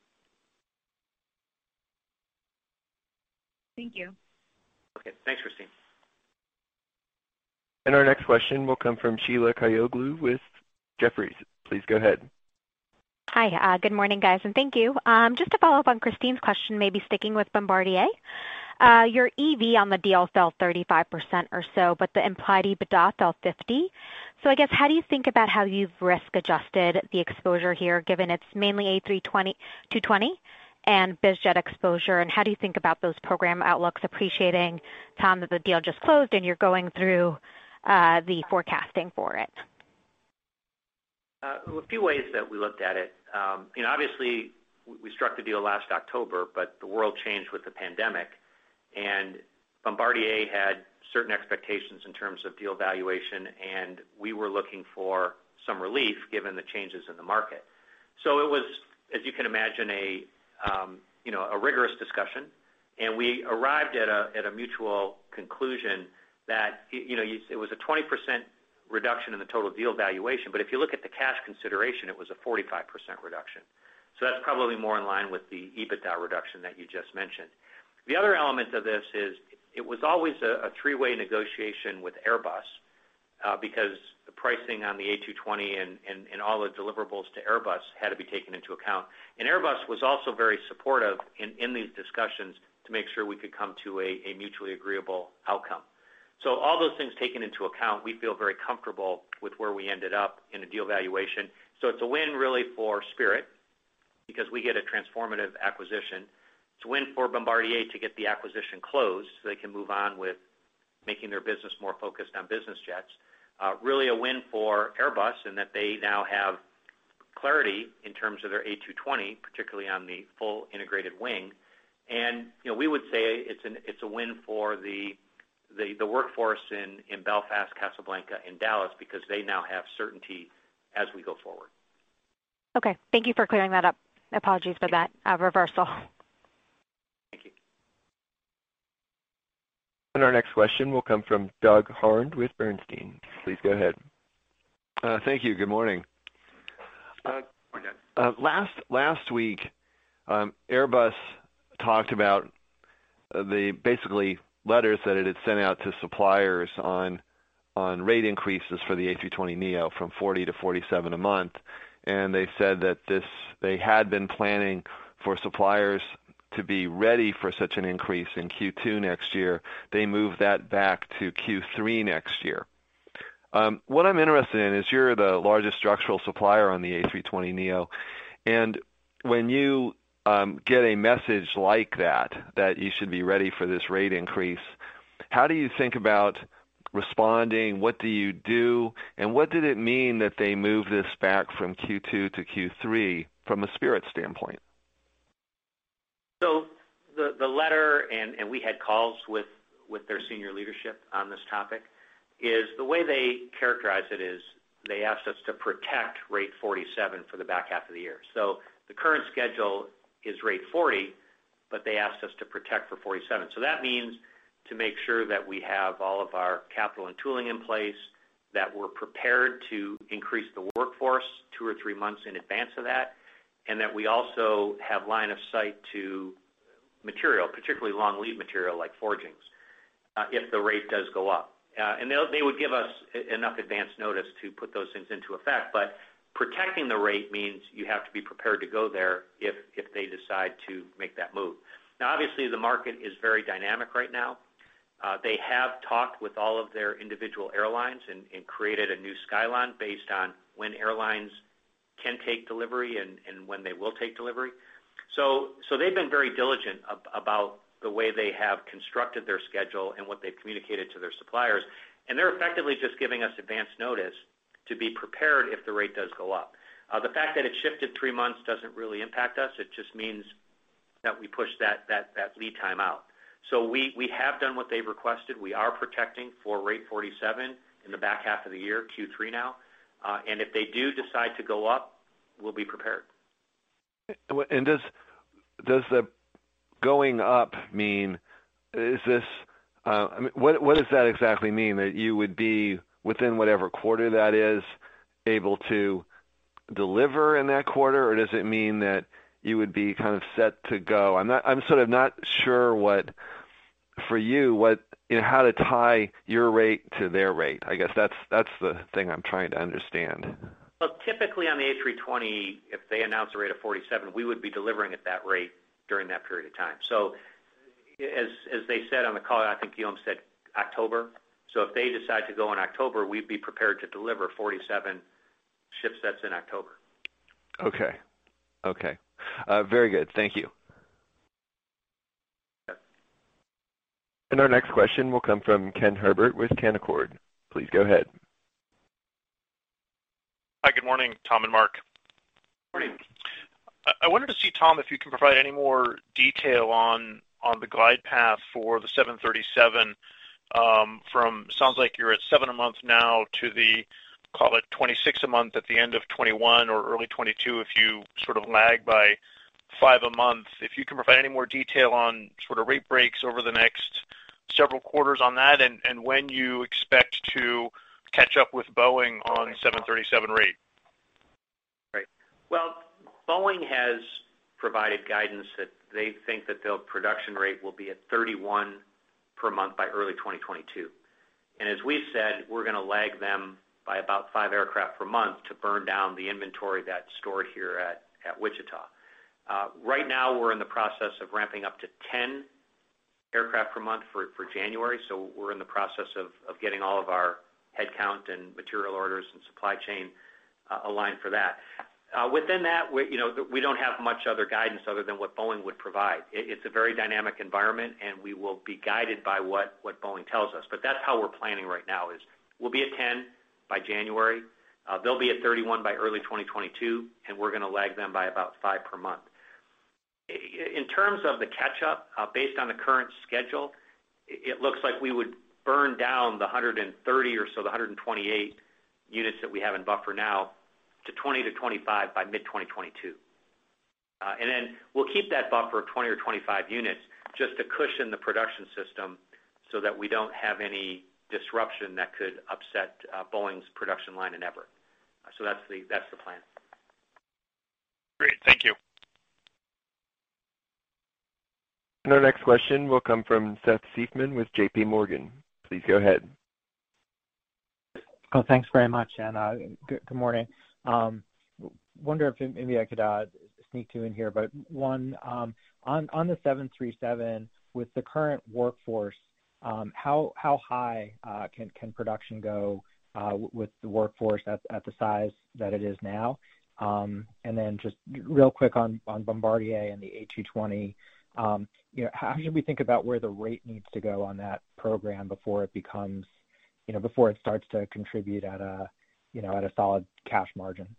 S8: Thank you.
S9: Okay, thanks, Christine.
S1: And our next question will come from Sheila Kahyaoglu with Jefferies. Please go ahead.
S10: Hi, uh, good morning, guys, and thank you. Um, just to follow up on Christine's question, maybe sticking with Bombardier, uh, your E V on the deal fell thirty-five percent or so, but the implied EBITDA fell fifty. So I guess how do you think about how you've risk-adjusted the exposure here, given it's mainly A three twenty, two twenty? And BizJet exposure, and how do you think about those program outlooks, appreciating, Tom, that the deal just closed and you're going through uh, the forecasting for it?
S9: Uh, a few ways that we looked at it. Um, you know, obviously, we struck the deal last October, but the world changed with the pandemic, and Bombardier had certain expectations in terms of deal valuation, and we were looking for some relief given the changes in the market. So it was, as you can imagine, a Um, you know, a rigorous discussion, and we arrived at a at a mutual conclusion that you know it was a twenty percent reduction in the total deal valuation, but if you look at the cash consideration, it was a forty-five percent reduction. So that's probably more in line with the EBITDA reduction that you just mentioned. The other element of this is it was always a, a three-way negotiation with Airbus uh, because the pricing on the A two twenty and, and, and all the deliverables to Airbus had to be taken into account. And Airbus was also very supportive in, in these discussions to make sure we could come to a, a mutually agreeable outcome. So all those things taken into account, we feel very comfortable with where we ended up in a deal valuation. So it's a win really for Spirit because we get a transformative acquisition. It's a win for Bombardier to get the acquisition closed so they can move on with making their business more focused on business jets. Uh, really a win for Airbus in that they now have clarity in terms of their A two twenty, particularly on the full integrated wing. And you know, we would say it's an it's a win for the the, the workforce in, in Belfast, Casablanca, and Dallas because they now have certainty as we go forward.
S10: Okay, thank you for clearing that up. Apologies for that uh, reversal.
S9: Thank you.
S1: And our next question will come from Doug Harned with Bernstein. Please go ahead.
S11: Uh, thank you. Good morning. Uh, uh, last last week, um, Airbus talked about uh, the basically letters that it had sent out to suppliers on on rate increases for the A three twenty neo from forty to forty-seven a month, and they said that this they had been planning for suppliers to be ready for such an increase in Q two next year. They moved that back to Q three next year. Um, what I'm interested in is you're the largest structural supplier on the A three twenty neo, and when you um, get a message like that, that you should be ready for this rate increase, how do you think about responding? What do you do? And what did it mean that they moved this back from Q two to Q three from a Spirit standpoint?
S9: So the, the letter, and, and we had calls with, with their senior leadership on this topic, is the way they characterize it is they asked us to protect rate forty-seven for the back half of the year. So the current schedule is rate forty, but they asked us to protect for forty-seven. So that means to make sure that we have all of our capital and tooling in place, that we're prepared to increase the workforce two or three months in advance of that, and that we also have line of sight to material, particularly long lead material like forgings, uh, if the rate does go up. Uh, and they would give us enough advance notice to put those things into effect. But protecting the rate means you have to be prepared to go there if, if they decide to make that move. Now, obviously, the market is very dynamic right now. Uh, they have talked with all of their individual airlines and, and created a new skyline based on when airlines can take delivery and, and when they will take delivery. So, so they've been very diligent ab- about the way they have constructed their schedule and what they've communicated to their suppliers. And they're effectively just giving us advance notice to be prepared if the rate does go up. Uh, the fact that it shifted three months doesn't really impact us. It just means that we push that, that, that lead time out. So we, we have done what they've requested. We are protecting for rate forty-seven in the back half of the year, Q three now. Uh, and if they do decide to go up, we'll be prepared.
S11: And does does the going up mean, is this, uh, I mean, what what does that exactly mean? That you would be within whatever quarter that is able to deliver in that quarter, or does it mean that you would be kind of set to go? I'm not. I'm sort of not sure what, for you, what you know, how to tie your rate to their rate. I guess that's that's the thing I'm trying to understand.
S9: Well, typically on the A three twenty, if they announce a rate of forty-seven, we would be delivering at that rate during that period of time. So, as as they said on the call, I think Guillaume said October. So if they decide to go in October, we'd be prepared to deliver forty-seven ship sets in October.
S11: Okay. Okay. Uh, very good. Thank you.
S1: And our next question will come from Ken Herbert with Canaccord. Please go ahead.
S12: Hi, good morning, Tom and Mark.
S9: Morning.
S12: I wanted to see, Tom, if you can provide any more detail on on the glide path for the seven thirty-seven. Um, from sounds like you're at seven a month now to the, call it twenty-six a month at the end of twenty-one or early twenty-two if you sort of lag by five a month. If you can provide any more detail on sort of rate breaks over the next several quarters on that, and, and when you expect to catch up with Boeing on seven thirty-seven rate.
S9: Right. Well, Boeing has provided guidance that they think that their production rate will be at thirty-one per month by early twenty twenty-two. And as we've said, we're going to lag them by about five aircraft per month to burn down the inventory that's stored here at, at Wichita. Uh, right now, we're in the process of ramping up to ten aircraft per month for, for January, so we're in the process of, of getting all of our headcount and material orders and supply chain uh, aligned for that. Uh, within that, we, you know, we don't have much other guidance other than what Boeing would provide. It, it's a very dynamic environment, and we will be guided by what, what Boeing tells us. But that's how we're planning right now is we'll be at ten by January. Uh, they'll be at thirty-one by early twenty twenty-two, and we're going to lag them by about five per month. In terms of the catch-up, uh, based on the current schedule, it looks like we would burn down the one hundred thirty or so, the one hundred twenty-eight units that we have in buffer now to twenty to twenty-five by mid twenty twenty-two. Uh, and then we'll keep that buffer of twenty or twenty-five units just to cushion the production system so that we don't have any disruption that could upset uh, Boeing's production line in Everett. Uh, so that's the, that's the plan.
S12: Great, thank you.
S1: And our next question will come from Seth Seifman with J P Morgan. Please go ahead.
S13: Oh, thanks very much, and uh, good, good morning. Um, wonder if maybe I could uh, sneak two in here, but one, um, on, on the seven thirty-seven, with the current workforce, um, how how high uh, can, can production go uh, with the workforce at, at the size that it is now? Um, and then just real quick on, on Bombardier and the A two twenty, um, you know, how should we think about where the rate needs to go on that program before it becomes, you know, before it starts to contribute at a, you know, at a solid cash margin?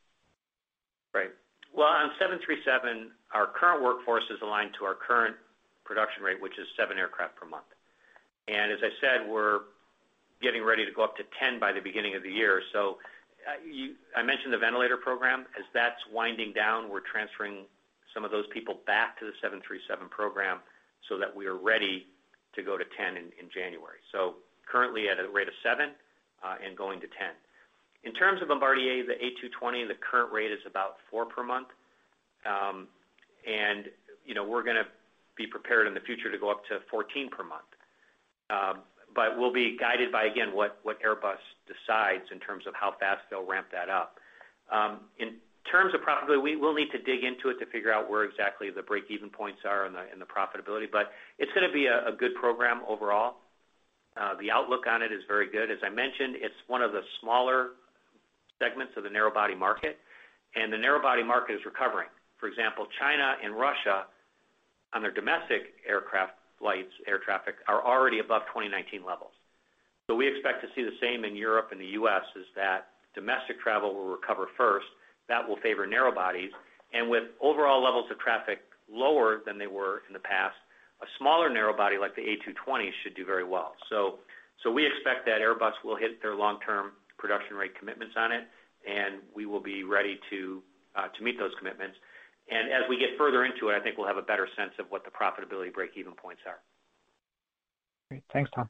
S9: Right. Well, on seven thirty-seven, our current workforce is aligned to our current production rate, which is seven aircraft per month. And as I said, we're getting ready to go up to ten by the beginning of the year. So uh, you, I mentioned the ventilator program. As that's winding down, we're transferring some of those people back to the seven thirty-seven program so that we are ready to go to ten in, in January. So currently at a rate of seven uh, and going to ten. In terms of Bombardier, the A two twenty, the current rate is about four per month. Um, and, you know, we're going to be prepared in the future to go up to fourteen per month. Um, but we'll be guided by, again, what, what Airbus decides in terms of how fast they'll ramp that up. Um, in terms of profitability, we will need to dig into it to figure out where exactly the break-even points are and the, and the profitability. But it's going to be a, a good program overall. Uh, the outlook on it is very good. As I mentioned, it's one of the smaller segments of the narrow-body market, and the narrow-body market is recovering. For example, China and Russia, on their domestic aircraft flights, air traffic, are already above twenty nineteen levels. So we expect to see the same in Europe and the U S, is that domestic travel will recover first. That will favor narrow bodies. And with overall levels of traffic lower than they were in the past, a smaller narrow body like the A two twenty should do very well. So, so we expect that Airbus will hit their long-term production rate commitments on it, and we will be ready to uh, to meet those commitments. And as we get further into it, I think we'll have a better sense of what the profitability break-even points are.
S13: Great. Thanks, Tom.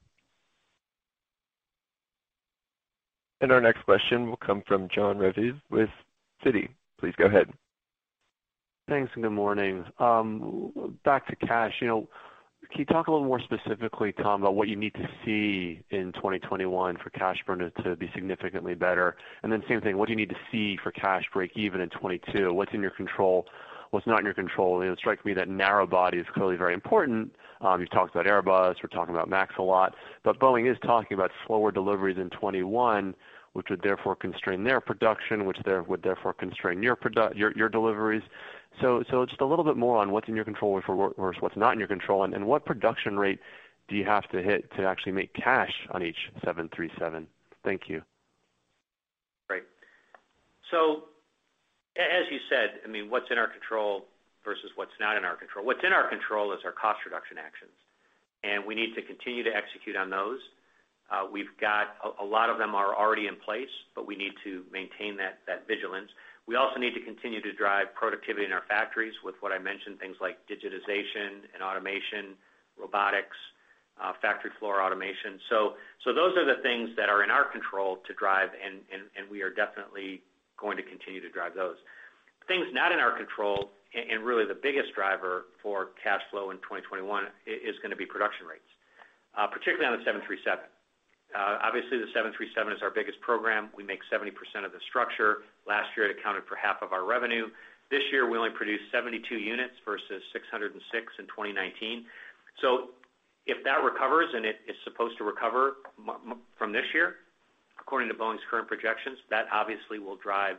S1: And our next question will come from Jon Raviv with Citi. Please go ahead.
S14: Thanks, and good morning. Um, back to cash, you know, can you talk a little more specifically, Tom, about what you need to see in twenty twenty-one for cash burn to, to be significantly better? And then same thing, what do you need to see for cash break even in twenty-two? What's in your control? What's not in your control? You know, it strikes me that narrow body is clearly very important. Um, you've talked about Airbus, we're talking about MAX a lot, but Boeing is talking about slower deliveries in twenty-one, which would therefore constrain their production, which there would therefore constrain your, produ- your, your deliveries. So, so just a little bit more on what's in your control versus what's not in your control, and, and what production rate do you have to hit to actually make cash on each seven thirty-seven? Thank you.
S9: Great. So, as you said, I mean, what's in our control versus what's not in our control. What's in our control is our cost reduction actions, and we need to continue to execute on those. Uh, we've got a, a lot of them are already in place, but we need to maintain that, that vigilance. We also need to continue to drive productivity in our factories with what I mentioned, things like digitization and automation, robotics, uh, factory floor automation. So, so those are the things that are in our control to drive, and, and, and we are definitely going to continue to drive those. Things not in our control, and, and really the biggest driver for cash flow in twenty twenty-one is, is going to be production rates, uh, particularly on the seven thirty-seven. Uh, obviously, the seven thirty-seven is our biggest program. We make seventy percent of the structure. Last year, it accounted for half of our revenue. This year, we only produced seventy-two units versus six hundred six in twenty nineteen. So if that recovers, and it is supposed to recover m- m- from this year, according to Boeing's current projections, that obviously will drive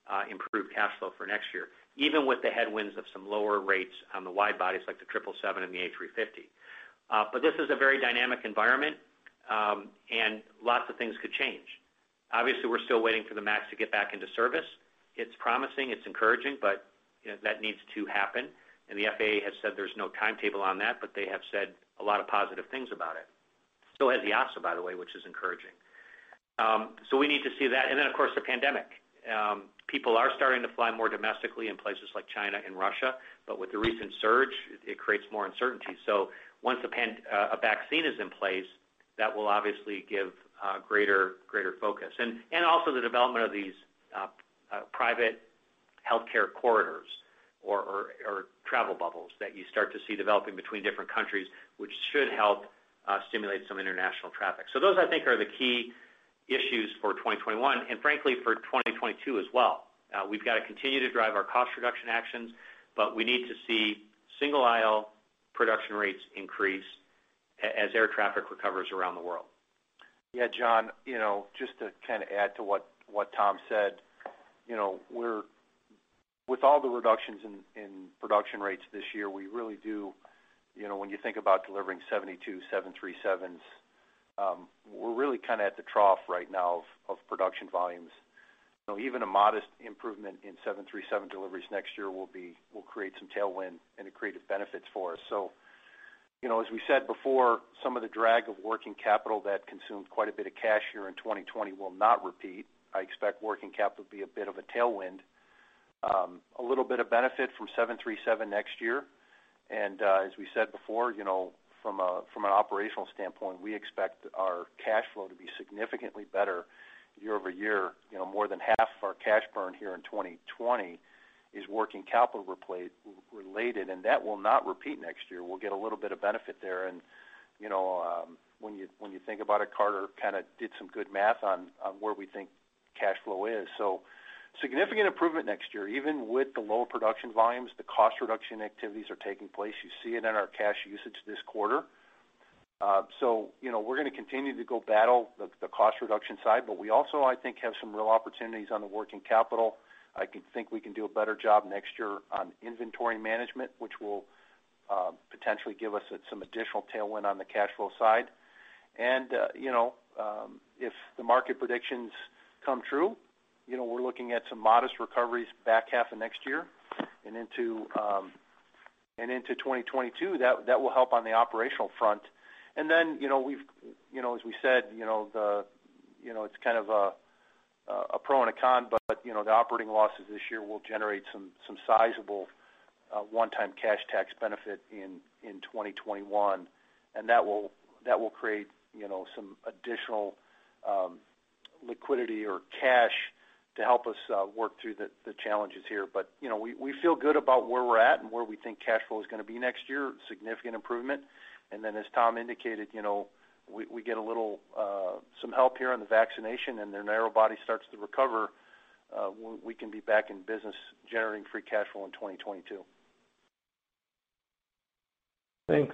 S9: uh, improve cash flow for next year, even with the headwinds of some lower rates on the wide bodies like the triple seven and the A three fifty. Uh, but this is a very dynamic environment, um, and lots of things could change. Obviously, we're still waiting for the MAX to get back into service. It's promising, it's encouraging, but you know, that needs to happen. And the F A A has said there's no timetable on that, but they have said a lot of positive things about it. So has EASA, by the way, which is encouraging. Um, so we need to see that. And then, of course, the pandemic. Um, people are starting to fly more domestically in places like China and Russia, but with the recent surge, it, it creates more uncertainty. So once a, pan, uh, a vaccine is in place, that will obviously give uh, greater greater focus. And, and also the development of these uh, uh, private healthcare corridors or, or, or travel bubbles that you start to see developing between different countries, which should help uh, stimulate some international traffic. So those, I think, are the key issues for twenty twenty-one and, frankly, for twenty twenty-two as well. Uh, we've got to continue to drive our cost reduction actions, but we need to see single-aisle production rates increase as air traffic recovers around the world.
S4: Yeah, John, you know, just to kind of add to what, what Tom said, you know, we're, with all the reductions in, in production rates this year, we really do, you know, when you think about delivering seventy-two seven thirty-sevens, um, we're really kind of at the trough right now of, of production volumes. You know, even a modest improvement in seven thirty-seven deliveries next year will be will create some tailwind and accretive benefits for us. So, you know, as we said before, some of the drag of working capital that consumed quite a bit of cash here in twenty twenty will not repeat. I expect working capital to be a bit of a tailwind. Um, a little bit of benefit from seven thirty-seven next year. And uh, as we said before, you know, from a from an operational standpoint, we expect our cash flow to be significantly better year over year. You know, more than half of our cash burn here in twenty twenty is working capital related, and that will not repeat next year. We'll get a little bit of benefit there. And, you know, um, when you when you think about it, Carter kind of did some good math on, on where we think cash flow is. So significant improvement next year. Even with the lower production volumes, the cost reduction activities are taking place. You see it in our cash usage this quarter. Uh, so, you know, we're going to continue to go battle the, the cost reduction side, but we also, I think, have some real opportunities on the working capital. I can think we can do a better job next year on inventory management, which will uh, potentially give us some additional tailwind on the cash flow side. And, uh, you know, um, if the market predictions come true, you know, we're looking at some modest recoveries back half of next year and into um, and into twenty twenty-two. That that will help on the operational front. And then, you know, we've, you know, as we said, you know, the, you know, it's kind of a a pro and a con, but you know, the operating losses this year will generate some some sizable uh, one-time cash tax benefit in in twenty twenty-one, and that will that will create, you know, some additional um, liquidity or cash to help us uh, work through the, the challenges here. But, you know, we, we feel good about where we're at and where we think cash flow is going to be next year, significant improvement. And then as Tom indicated, you know, we, we get a little, uh, some help here on the vaccination and their narrow body starts to recover, uh, we, we can be back in business generating free cash flow in twenty twenty-two.
S1: Thanks.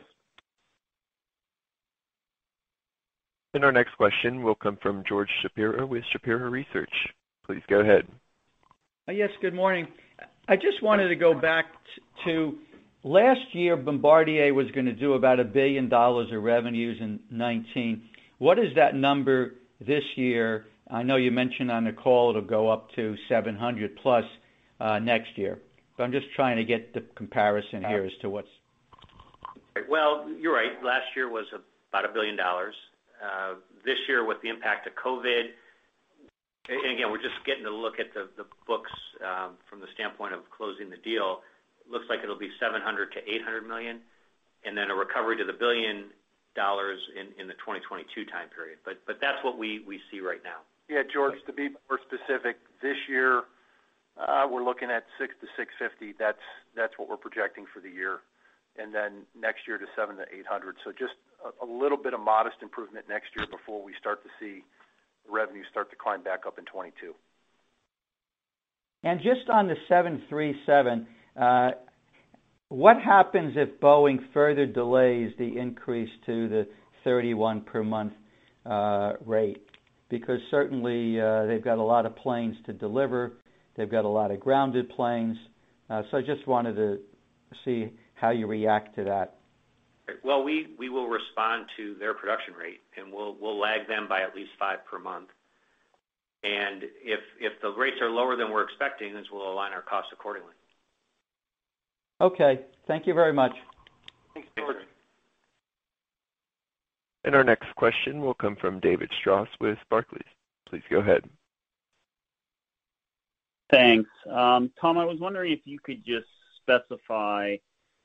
S1: And our next question will come from George Shapiro with Shapiro Research. Please go ahead.
S15: Yes, good morning. I just wanted to go back t- to last year, Bombardier was going to do about a billion dollars of revenues in nineteen. What is that number this year? I know you mentioned on the call it'll go up to seven hundred plus uh, next year. But I'm just trying to get the comparison here as to what's...
S9: Well, you're right. Last year was about a billion dollars. Uh, this year, with the impact of COVID, and again, we're just getting to look at the, the books um, from the standpoint of closing the deal. It looks like it'll be seven hundred to eight hundred million, and then a recovery to the billion dollars in, in the twenty twenty-two time period. But but that's what we, we see right now.
S4: Yeah, George, to be more specific, this year uh, we're looking at six to six fifty. That's that's what we're projecting for the year, and then next year to seven to eight hundred. So just a, a little bit of modest improvement next year before we start to see revenues start to climb back up in twenty-two.
S15: And just on the seven thirty-seven, uh, what happens if Boeing further delays the increase to the thirty-one per month uh, rate? Because certainly uh, they've got a lot of planes to deliver. They've got a lot of grounded planes. Uh, so I just wanted to see how you react to that.
S9: Well, we, we will respond to their production rate, and we'll we'll lag them by at least five per month. And if if the rates are lower than we're expecting, then we'll align our costs accordingly.
S15: Okay. Thank you very much.
S9: Thanks, George.
S1: And our next question will come from David Strauss with Barclays. Please go ahead.
S16: Thanks. Um, Tom, I was wondering if you could just specify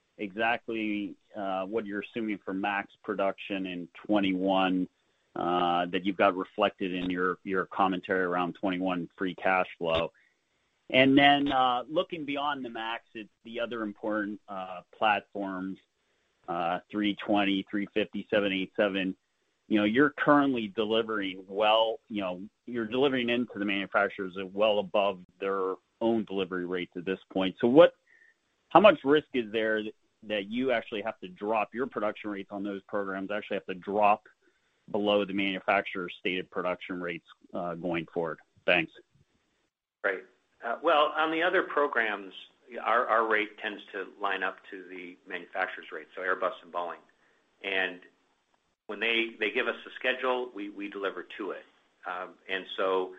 S16: exactly uh, what you're assuming for MAX production in twenty-one uh, that you've got reflected in your, your commentary around twenty-one free cash flow. And then uh, looking beyond the MAX, it's the other important uh, platforms, uh, three twenty, three fifty, seven eighty-seven. You know, you're currently delivering well, you know, you're delivering into the manufacturers well above their own delivery rates at this point. So what, how much risk is there that, that you actually have to drop your production rates on those programs, actually have to drop below the manufacturer's stated production rates uh, going forward? Thanks.
S9: Right. Uh, well, on the other programs, our, our rate tends to line up to the manufacturer's rate, so Airbus and Boeing. And when they, they give us a schedule, we, we deliver to it. Um, and so,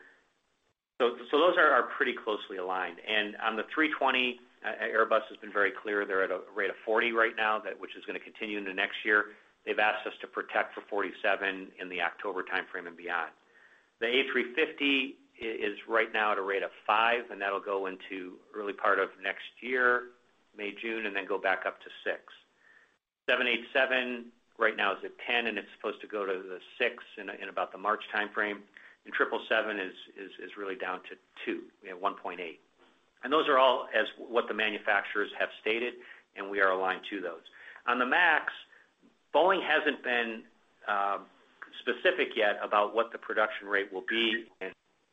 S9: so so those are, are pretty closely aligned. And on the three twenty, uh, Airbus has been very clear. They're at a rate of forty right now, that which is going to continue into next year. They've asked us to protect for forty-seven in the October timeframe and beyond. The A three fifty is right now at a rate of five, and that'll go into early part of next year, May, June, and then go back up to six. seven eighty-seven right now is at ten, and it's supposed to go to the six in, in about the March timeframe. And triple seven is, is, is really down to two, we have one point eight. And those are all as what the manufacturers have stated, and we are aligned to those. On the MAX, Boeing hasn't been uh, specific yet about what the production rate will be in,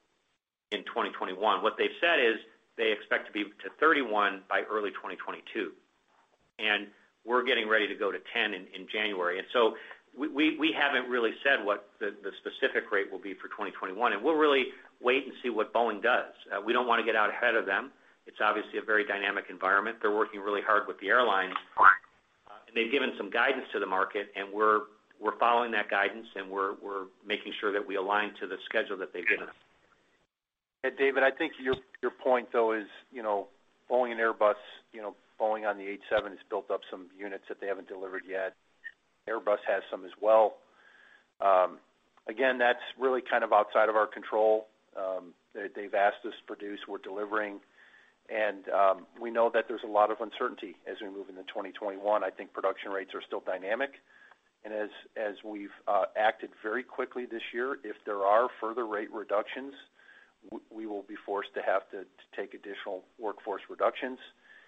S9: in twenty twenty-one. What they've said is they expect to be to thirty-one by early twenty twenty-two. And we're getting ready to go to ten in, in January. And so we, we, we haven't really said what the, the specific rate will be for twenty twenty-one. And we'll really wait and see what Boeing does. Uh, we don't want to get out ahead of them. It's obviously a very dynamic environment. They're working really hard with the airlines. Uh, and they've given some guidance to the market, and we're we're following that guidance, and we're we're making sure that we align to the schedule that they've given us.
S4: Yeah, David, I think your your point, though, is, you know, Boeing and Airbus, you know, Boeing on the eight seven has built up some units that they haven't delivered yet. Airbus has some as well. Um, again, that's really kind of outside of our control. Um, they, they've asked us to produce, we're delivering, and um, we know that there's a lot of uncertainty as we move into twenty twenty-one. I think production rates are still dynamic, and as, as we've uh, acted very quickly this year, if there are further rate reductions, w- we will be forced to have to, to take additional workforce reductions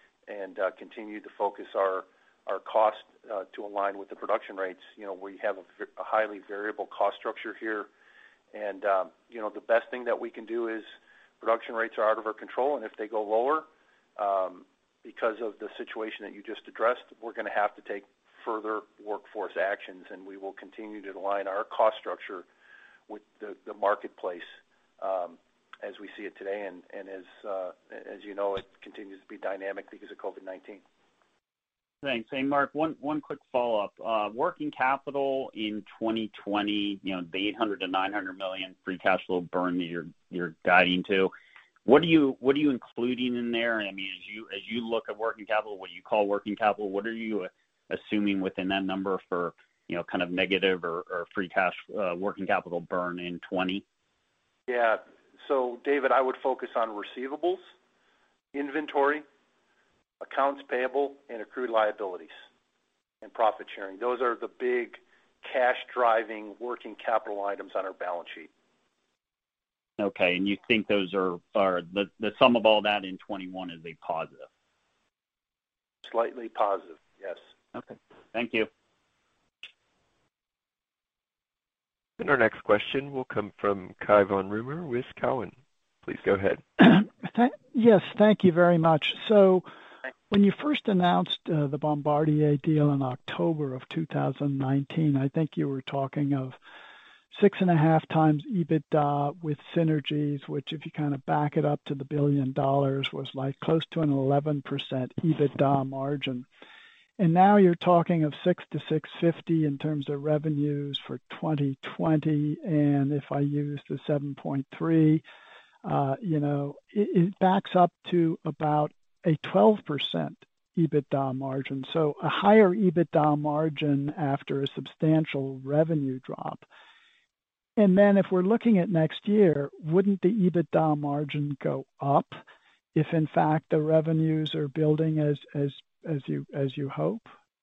S4: and uh, continue to focus our our cost uh, to align with the production rates. You know, we have a, a highly variable cost structure here, and um, you know, the best thing that we can do is production rates are out of our control, and if they go lower um, because of the situation that you just addressed, we're going to have to take further workforce actions, and we will continue to align our cost structure with the, the marketplace um, as we see it today, and, and as uh, as you know, it continues to be dynamic because of COVID nineteen.
S16: Thanks. Hey, Mark, one one quick follow-up. Uh, working capital in twenty twenty, you know, the eight hundred to nine hundred million free cash flow burn that you're you're guiding to. What are you what are you including in there? I mean, as you as you look at working capital, what do you call working capital? What are you assuming within that number for, you know, kind of negative or, or free cash uh, working capital burn in twenty?
S4: Yeah. So, David, I would focus on receivables, inventory, accounts payable, and accrued liabilities, and profit sharing. Those are the big cash-driving working capital items on our balance sheet.
S16: Okay, and you think those are, are the, the sum of all that in twenty-one is a positive?
S4: Slightly positive, yes.
S16: Okay, thank you.
S1: And our next question will come from Cai von Rumohr with Cowen. Please go ahead.
S17: Yes, thank you very much. So, when you first announced uh, the Bombardier deal in October of two thousand nineteen, I think you were talking of six and a half times EBITDA with synergies, which if you kind of back it up to the billion dollars was like close to an eleven percent EBITDA margin. And now you're talking of six to six fifty in terms of revenues for twenty twenty. And if I use the seven point three, uh, you know, it, it backs up to about a twelve percent EBITDA margin. So a higher EBITDA margin after a substantial revenue drop. And then if we're looking at next year, wouldn't the EBITDA margin go up if in fact the revenues are building as as as you as you hope?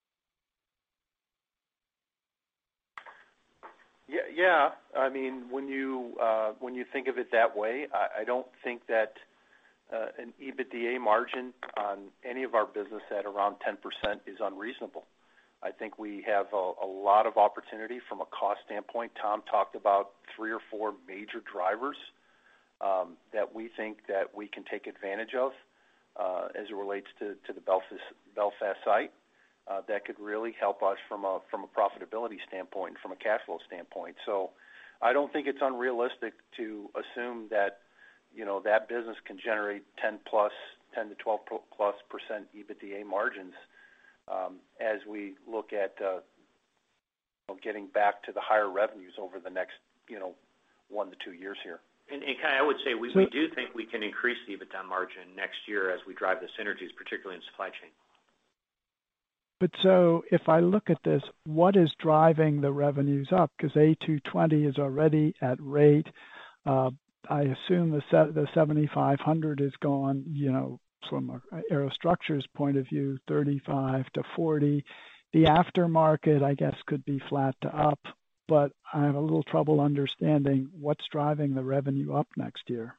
S4: Yeah, yeah. I mean, when you uh, when you think of it that way, I, I don't think that uh, an EBITDA margin on any of our business at around ten percent is unreasonable. I think we have a, a lot of opportunity from a cost standpoint. Tom talked about three or four major drivers um, that we think that we can take advantage of uh, as it relates to, to the Belfast, Belfast site. Uh, that could really help us from a from a profitability standpoint and from a cash flow standpoint. So I don't think it's unrealistic to assume that, you know, that business can generate ten plus, ten to twelve plus percent EBITDA margins um, as we look at uh, you know, getting back to the higher revenues over the next, you know, one to two years here.
S9: And, and Kai, I would say we, we do think we can increase the EBITDA margin next year as we drive the synergies, particularly in supply chain.
S17: But so if I look at this, what is driving the revenues up? Because A two twenty is already at rate. Uh, I assume the the seventy-five hundred is gone, you know, from Aerostructures point of view, thirty-five to forty. The aftermarket, I guess, could be flat to up, but I have a little trouble understanding what's driving the revenue up next year.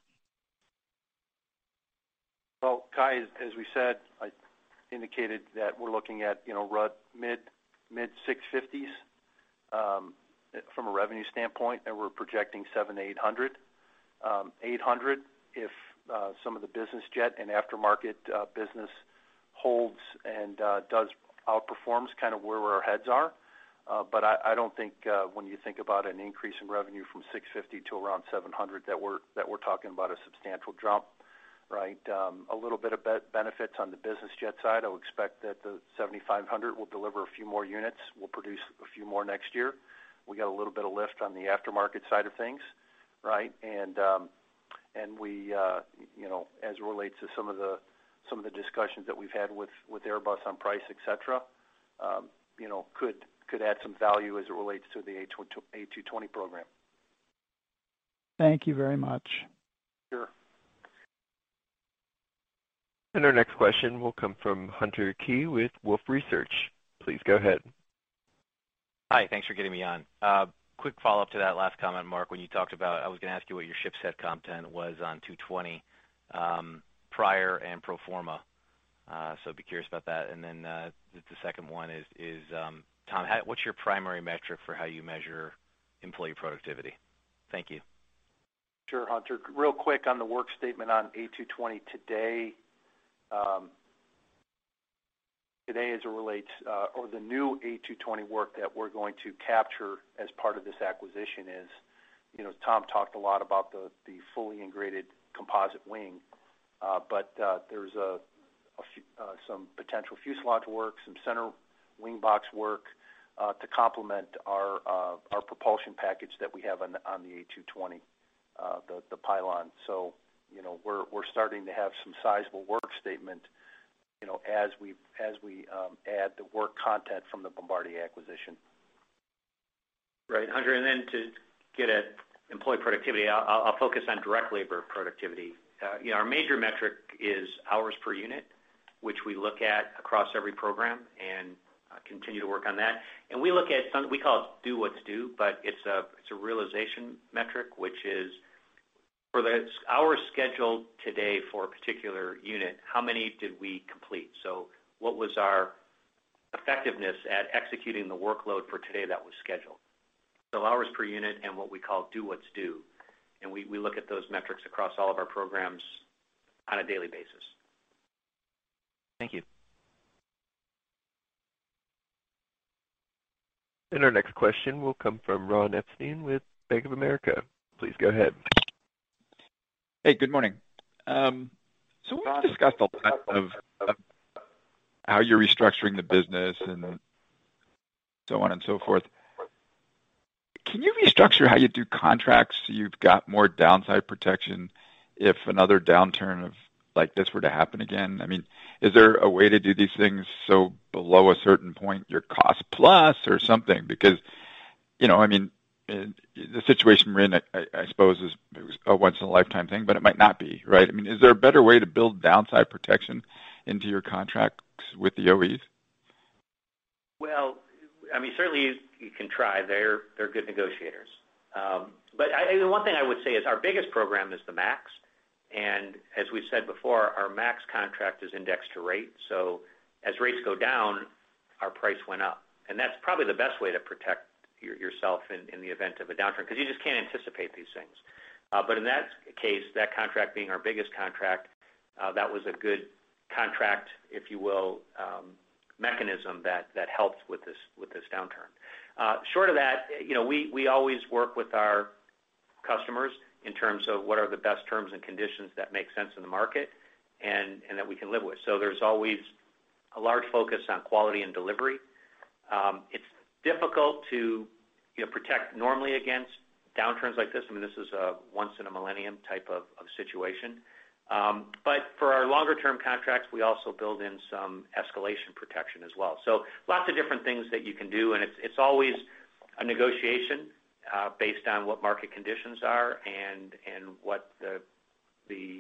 S4: Well, Kai, as, as we said, I indicated that we're looking at, you know, mid mid six fifties um, from a revenue standpoint, and we're projecting seven to eight hundred. Um, eight hundred if uh, some of the business jet and aftermarket uh, business holds and uh, does outperforms kind of where our heads are. Uh, but I, I don't think uh, when you think about an increase in revenue from six fifty to around seven hundred that we're that we're talking about a substantial jump. Right, um, a little bit of be- benefits on the business jet side. I would expect that the seventy-five hundred will deliver a few more units. We'll produce a few more next year. We got a little bit of lift on the aftermarket side of things, right? And um, and we, uh, you know, as it relates to some of the some of the discussions that we've had with, with Airbus on price, et cetera, um, you know, could could add some value as it relates to the A two twenty program.
S17: Thank you very much.
S4: Sure.
S1: And our next question will come from Hunter Keay with Wolfe Research. Please go ahead.
S18: Hi, thanks for getting me on. Uh, quick follow-up to that last comment, Mark, when you talked about, I was going to ask you what your ship set content was on two twenty um, prior and pro forma. Uh, so I'd be curious about that. And then uh, the, the second one is, is um, Tom, how, what's your primary metric for how you measure employee productivity? Thank you.
S4: Sure, Hunter. Real quick on the work statement on A two twenty today. Um, today as it relates, uh, or the new A two twenty work that we're going to capture as part of this acquisition is, you know, Tom talked a lot about the, the fully integrated composite wing, uh, but uh, there's a, a few, uh, some potential fuselage work, some center wing box work uh, to complement our uh, our propulsion package that we have on, on the A two twenty, uh, the, the pylon. So, you know, we're we're starting to have some sizable work statement, you know, as we as we um, add the work content from the Bombardier acquisition.
S9: Right, Hunter, and then to get at employee productivity, I'll, I'll focus on direct labor productivity. Uh, you know, our major metric is hours per unit, which we look at across every program and uh, continue to work on that. And we look at something we call it do what's due, but it's a it's a realization metric, which is for the hours scheduled today for a particular unit, how many did we complete? So what was our effectiveness at executing the workload for today that was scheduled? So hours per unit and what we call do what's due. And we, we look at those metrics across all of our programs on a daily basis.
S18: Thank you.
S1: And our next question will come from Ron Epstein with Bank of America. Please go ahead.
S19: Hey, good morning. Um, so we've discussed a lot of, of how you're restructuring the business and so on and so forth. Can you restructure how you do contracts so you've got more downside protection if another downturn of like this were to happen again? I mean, is there a way to do these things so below a certain point you're cost plus or something? Because, you know, I mean, the situation we're in, I, I suppose, is it was a once in a lifetime thing, but it might not be, right? I mean, is there a better way to build downside protection into your contracts with the O Es?
S9: Well, I mean, certainly you, you can try. They're they're good negotiators. Um, but I, the one thing I would say is our biggest program is the MAX, and as we've said before, our MAX contract is indexed to rate. So as rates go down, our price went up, and that's probably the best way to protect your, yourself in, in the event of a downturn, because you just can't anticipate these things. Uh, but in that case, that contract being our biggest contract, uh, that was a good contract, if you will, um, mechanism that that helped with this with this downturn. Uh, short of that, you know, we we always work with our customers in terms of what are the best terms and conditions that make sense in the market and and that we can live with. So there's always a large focus on quality and delivery. Um, it's difficult to you know protect normally against downturns like this. I mean, this is a once in a millennium type of, of situation. Um, but for our longer-term contracts, we also build in some escalation protection as well. So lots of different things that you can do, and it's it's always a negotiation uh, based on what market conditions are and and what the the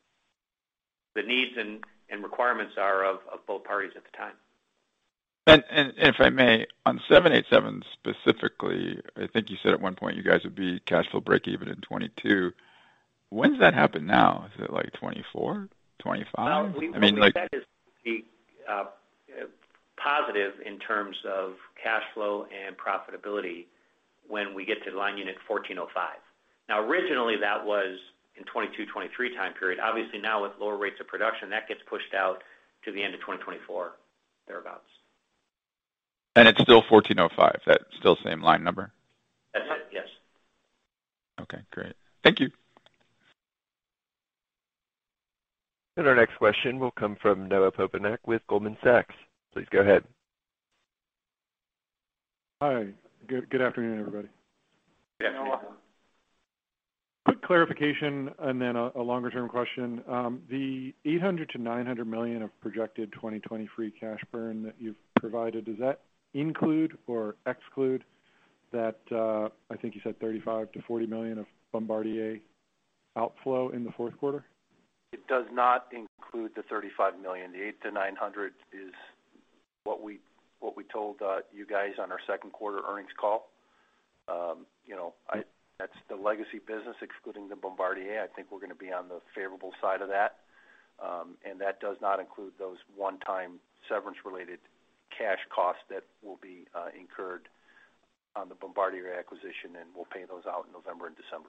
S9: the needs and, and requirements are of, of both parties at the time.
S19: And, and if I may, on seven eighty-seven specifically, I think you said at one point you guys would be cash flow break even in twenty-two. When does that happen now? Is it like twenty-four, twenty-five?
S9: Well, we,
S19: I mean,
S9: what
S19: like,
S9: we said is be uh, positive in terms of cash flow and profitability when we get to line unit fourteen oh five. Now, originally that was in twenty-two, twenty-three time period. Obviously now with lower rates of production, that gets pushed out to the end of twenty twenty-four, thereabouts.
S19: And it's still fourteen oh five, that still same line number?
S9: That's it, yes.
S19: Okay, great. Thank you.
S1: And our next question will come from Noah Poponak with Goldman Sachs. Please go ahead.
S20: Hi. Good good afternoon, everybody.
S9: Good afternoon.
S20: Quick clarification and then a, a longer-term question. Um, the eight hundred to nine hundred million of projected twenty twenty free cash burn that you've provided, does that include or exclude that, uh, I think you said thirty-five to forty million of Bombardier outflow in the fourth quarter?
S4: It does not include the thirty-five million. The eight to nine hundred is what we what we told uh, you guys on our second quarter earnings call. Um, you know, I, that's the legacy business, excluding the Bombardier. I think we're going to be on the favorable side of that, um, and that does not include those one-time severance-related cash costs that will be uh, incurred on the Bombardier acquisition, and we'll pay those out in November and December.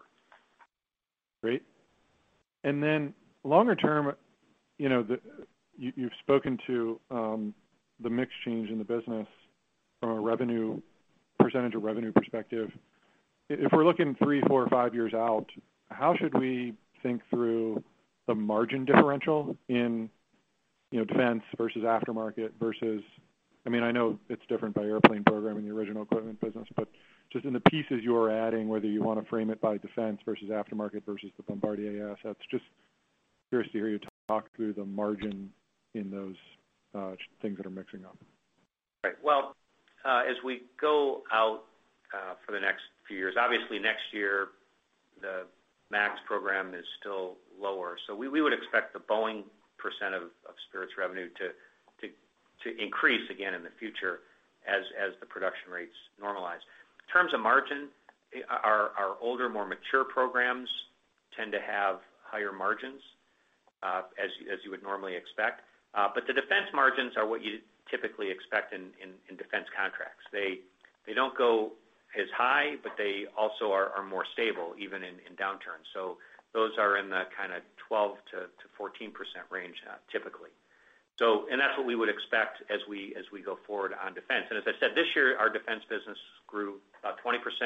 S20: Great. And then longer term, you know, the, you, you've spoken to um, the mix change in the business from a revenue percentage of revenue perspective. If we're looking three, four, five years out, how should we think through the margin differential in, you know, defense versus aftermarket versus, I mean, I know it's different by airplane program in the original equipment business, but just in the pieces you are adding, whether you want to frame it by defense versus aftermarket versus the Bombardier assets, just curious to hear you talk through the margin in those uh, things that are mixing up.
S9: Right. Well, uh, as we go out uh, for the next few years, obviously next year the MAX program is still lower, so we, we would expect the Boeing percent of, of Spirit's revenue to, to to increase again in the future as as the production rates normalize. In terms of margin, our, our older, more mature programs tend to have higher margins, uh, as, as you would normally expect. Uh, but the defense margins are what you typically expect in, in, in defense contracts. They they don't go as high, but they also are, are more stable, even in, in downturns. So those are in the kind of twelve to fourteen percent range uh, typically. So, and that's what we would expect as we as we go forward on defense. And as I said, this year our defense business grew about twenty percent.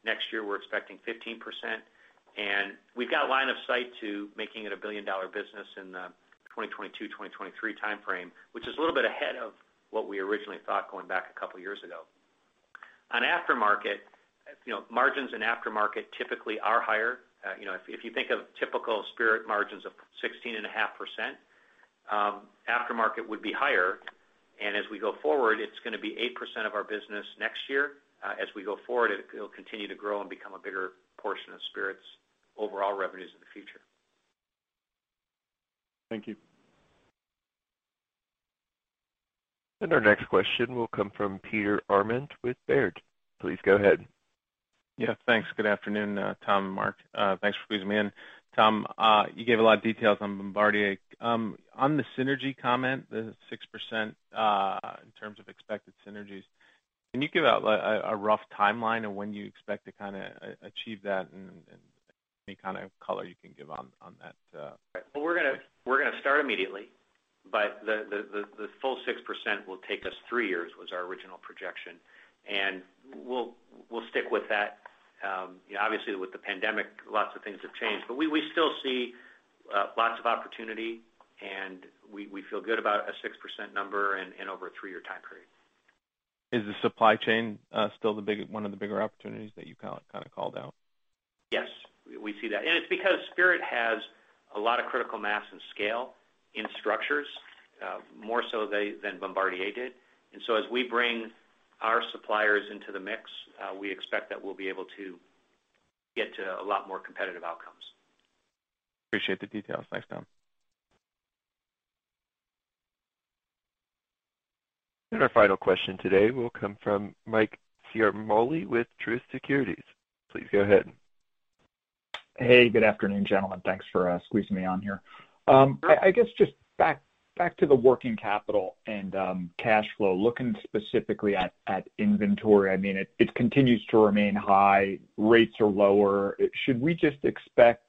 S9: Next year, we're expecting fifteen percent. And we've got line of sight to making it a billion-dollar business in the twenty twenty-two, twenty twenty-three timeframe, which is a little bit ahead of what we originally thought going back a couple years ago. On aftermarket, you know, margins in aftermarket typically are higher. Uh, you know, if, if you think of typical Spirit margins of sixteen point five percent, um, aftermarket would be higher. And as we go forward, it's going to be eight percent of our business next year. Uh, as we go forward, it, it'll continue to grow and become a bigger portion of Spirit's overall revenues in the future.
S20: Thank you.
S1: And our next question will come from Peter Arment with Baird. Please go ahead.
S21: Yeah, thanks. Good afternoon, uh, Tom and Mark. Uh, thanks for squeezing me in. Tom, uh, you gave a lot of details on Bombardier. Um, on the synergy comment, the six percent uh, in terms of expected synergies, can you give out a, a rough timeline of when you expect to kind of achieve that, and, and any kind of color you can give on, on that? Uh...
S9: Well, we're gonna we're gonna start immediately, but the, the, the, the full six percent will take us three years was our original projection, and we'll we'll stick with that. Um, you know, obviously, with the pandemic, lots of things have changed, but we, we still see uh, lots of opportunity, and we, we feel good about a six percent number and, and over a three-year time period.
S21: Is the supply chain uh, still the big one of the bigger opportunities that you kind of, kind of called out?
S9: Yes, we, we see that. And it's because Spirit has a lot of critical mass and scale in structures, uh, more so they, than Bombardier did. And so as we bring our suppliers into the mix, uh, we expect that we'll be able to get to a lot more competitive outcomes.
S21: Appreciate the details. Thanks, Tom.
S1: And our final question today will come from Mike Ciarmoli with Truist Securities. Please go ahead.
S22: Hey, good afternoon, gentlemen. Thanks for uh, squeezing me on here. Um, I, I guess just back back to the working capital and um, cash flow, looking specifically at, at inventory. I mean, it, it continues to remain high. Rates are lower. Should we just expect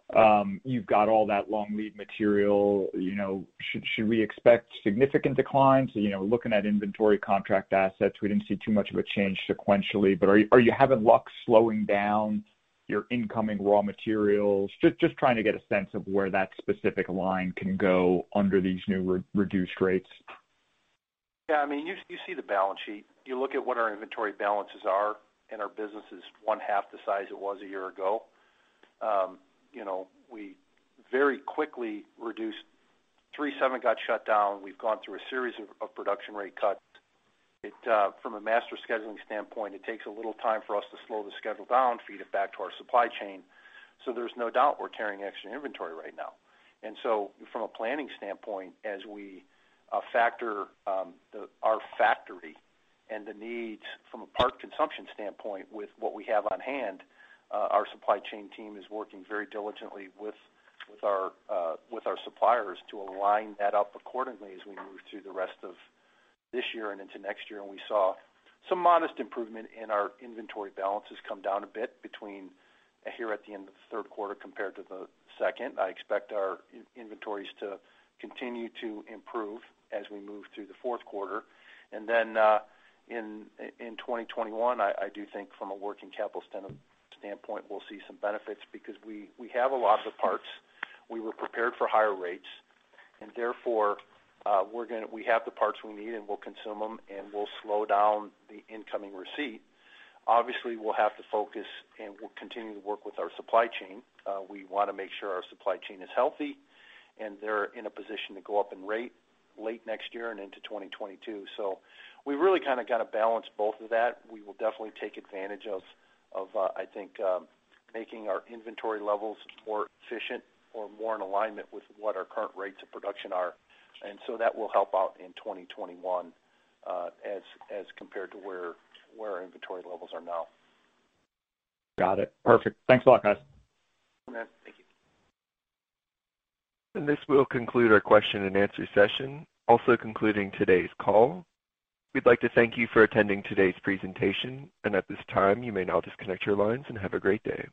S22: um, you've got all that long lead material? You know, should should we expect significant declines? You know, looking at inventory contract assets, we didn't see too much of a change sequentially. But are you, are you having luck slowing down your incoming raw materials? Just just trying to get a sense of where that specific line can go under these new re- reduced rates.
S4: Yeah, I mean, you you see the balance sheet. You look at what our inventory balances are, and our business is one half the size it was a year ago. Um, you know, we very quickly reduced. three seven got shut down. We've gone through a series of, of production rate cuts. It, uh, from a master scheduling standpoint, it takes a little time for us to slow the schedule down, feed it back to our supply chain. So there's no doubt we're carrying extra inventory right now. And so from a planning standpoint, as we uh, factor um, the, our factory and the needs from a part consumption standpoint with what we have on hand, uh, our supply chain team is working very diligently with with our uh, with our suppliers to align that up accordingly as we move through the rest of this year and into next year. And we saw some modest improvement in our inventory balances come down a bit between uh, here at the end of the third quarter compared to the second. I expect our inventories to continue to improve as we move through the fourth quarter. And then uh, in in twenty twenty-one, I, I do think from a working capital stand, standpoint, we'll see some benefits because we, we have a lot of the parts. We were prepared for higher rates, and therefore uh, we're going we have the parts we need, and we'll consume them, and we'll slow down the incoming receipt. Obviously, we'll have to focus, and we'll continue to work with our supply chain. Uh, we want to make sure our supply chain is healthy, and they're in a position to go up in rate late next year and into twenty twenty-two. So we really kind of got to balance both of that. We will definitely take advantage of, of uh, I think, um, making our inventory levels more efficient or more in alignment with what our current rates of production are. And so that will help out in twenty twenty-one uh, as as compared to where where our inventory levels are now.
S22: Got it. Perfect. Thanks a lot, guys.
S9: Man, thank you.
S1: And this will conclude our question and answer session, also concluding today's call. We'd like to thank you for attending today's presentation, and at this time, you may now disconnect your lines and have a great day.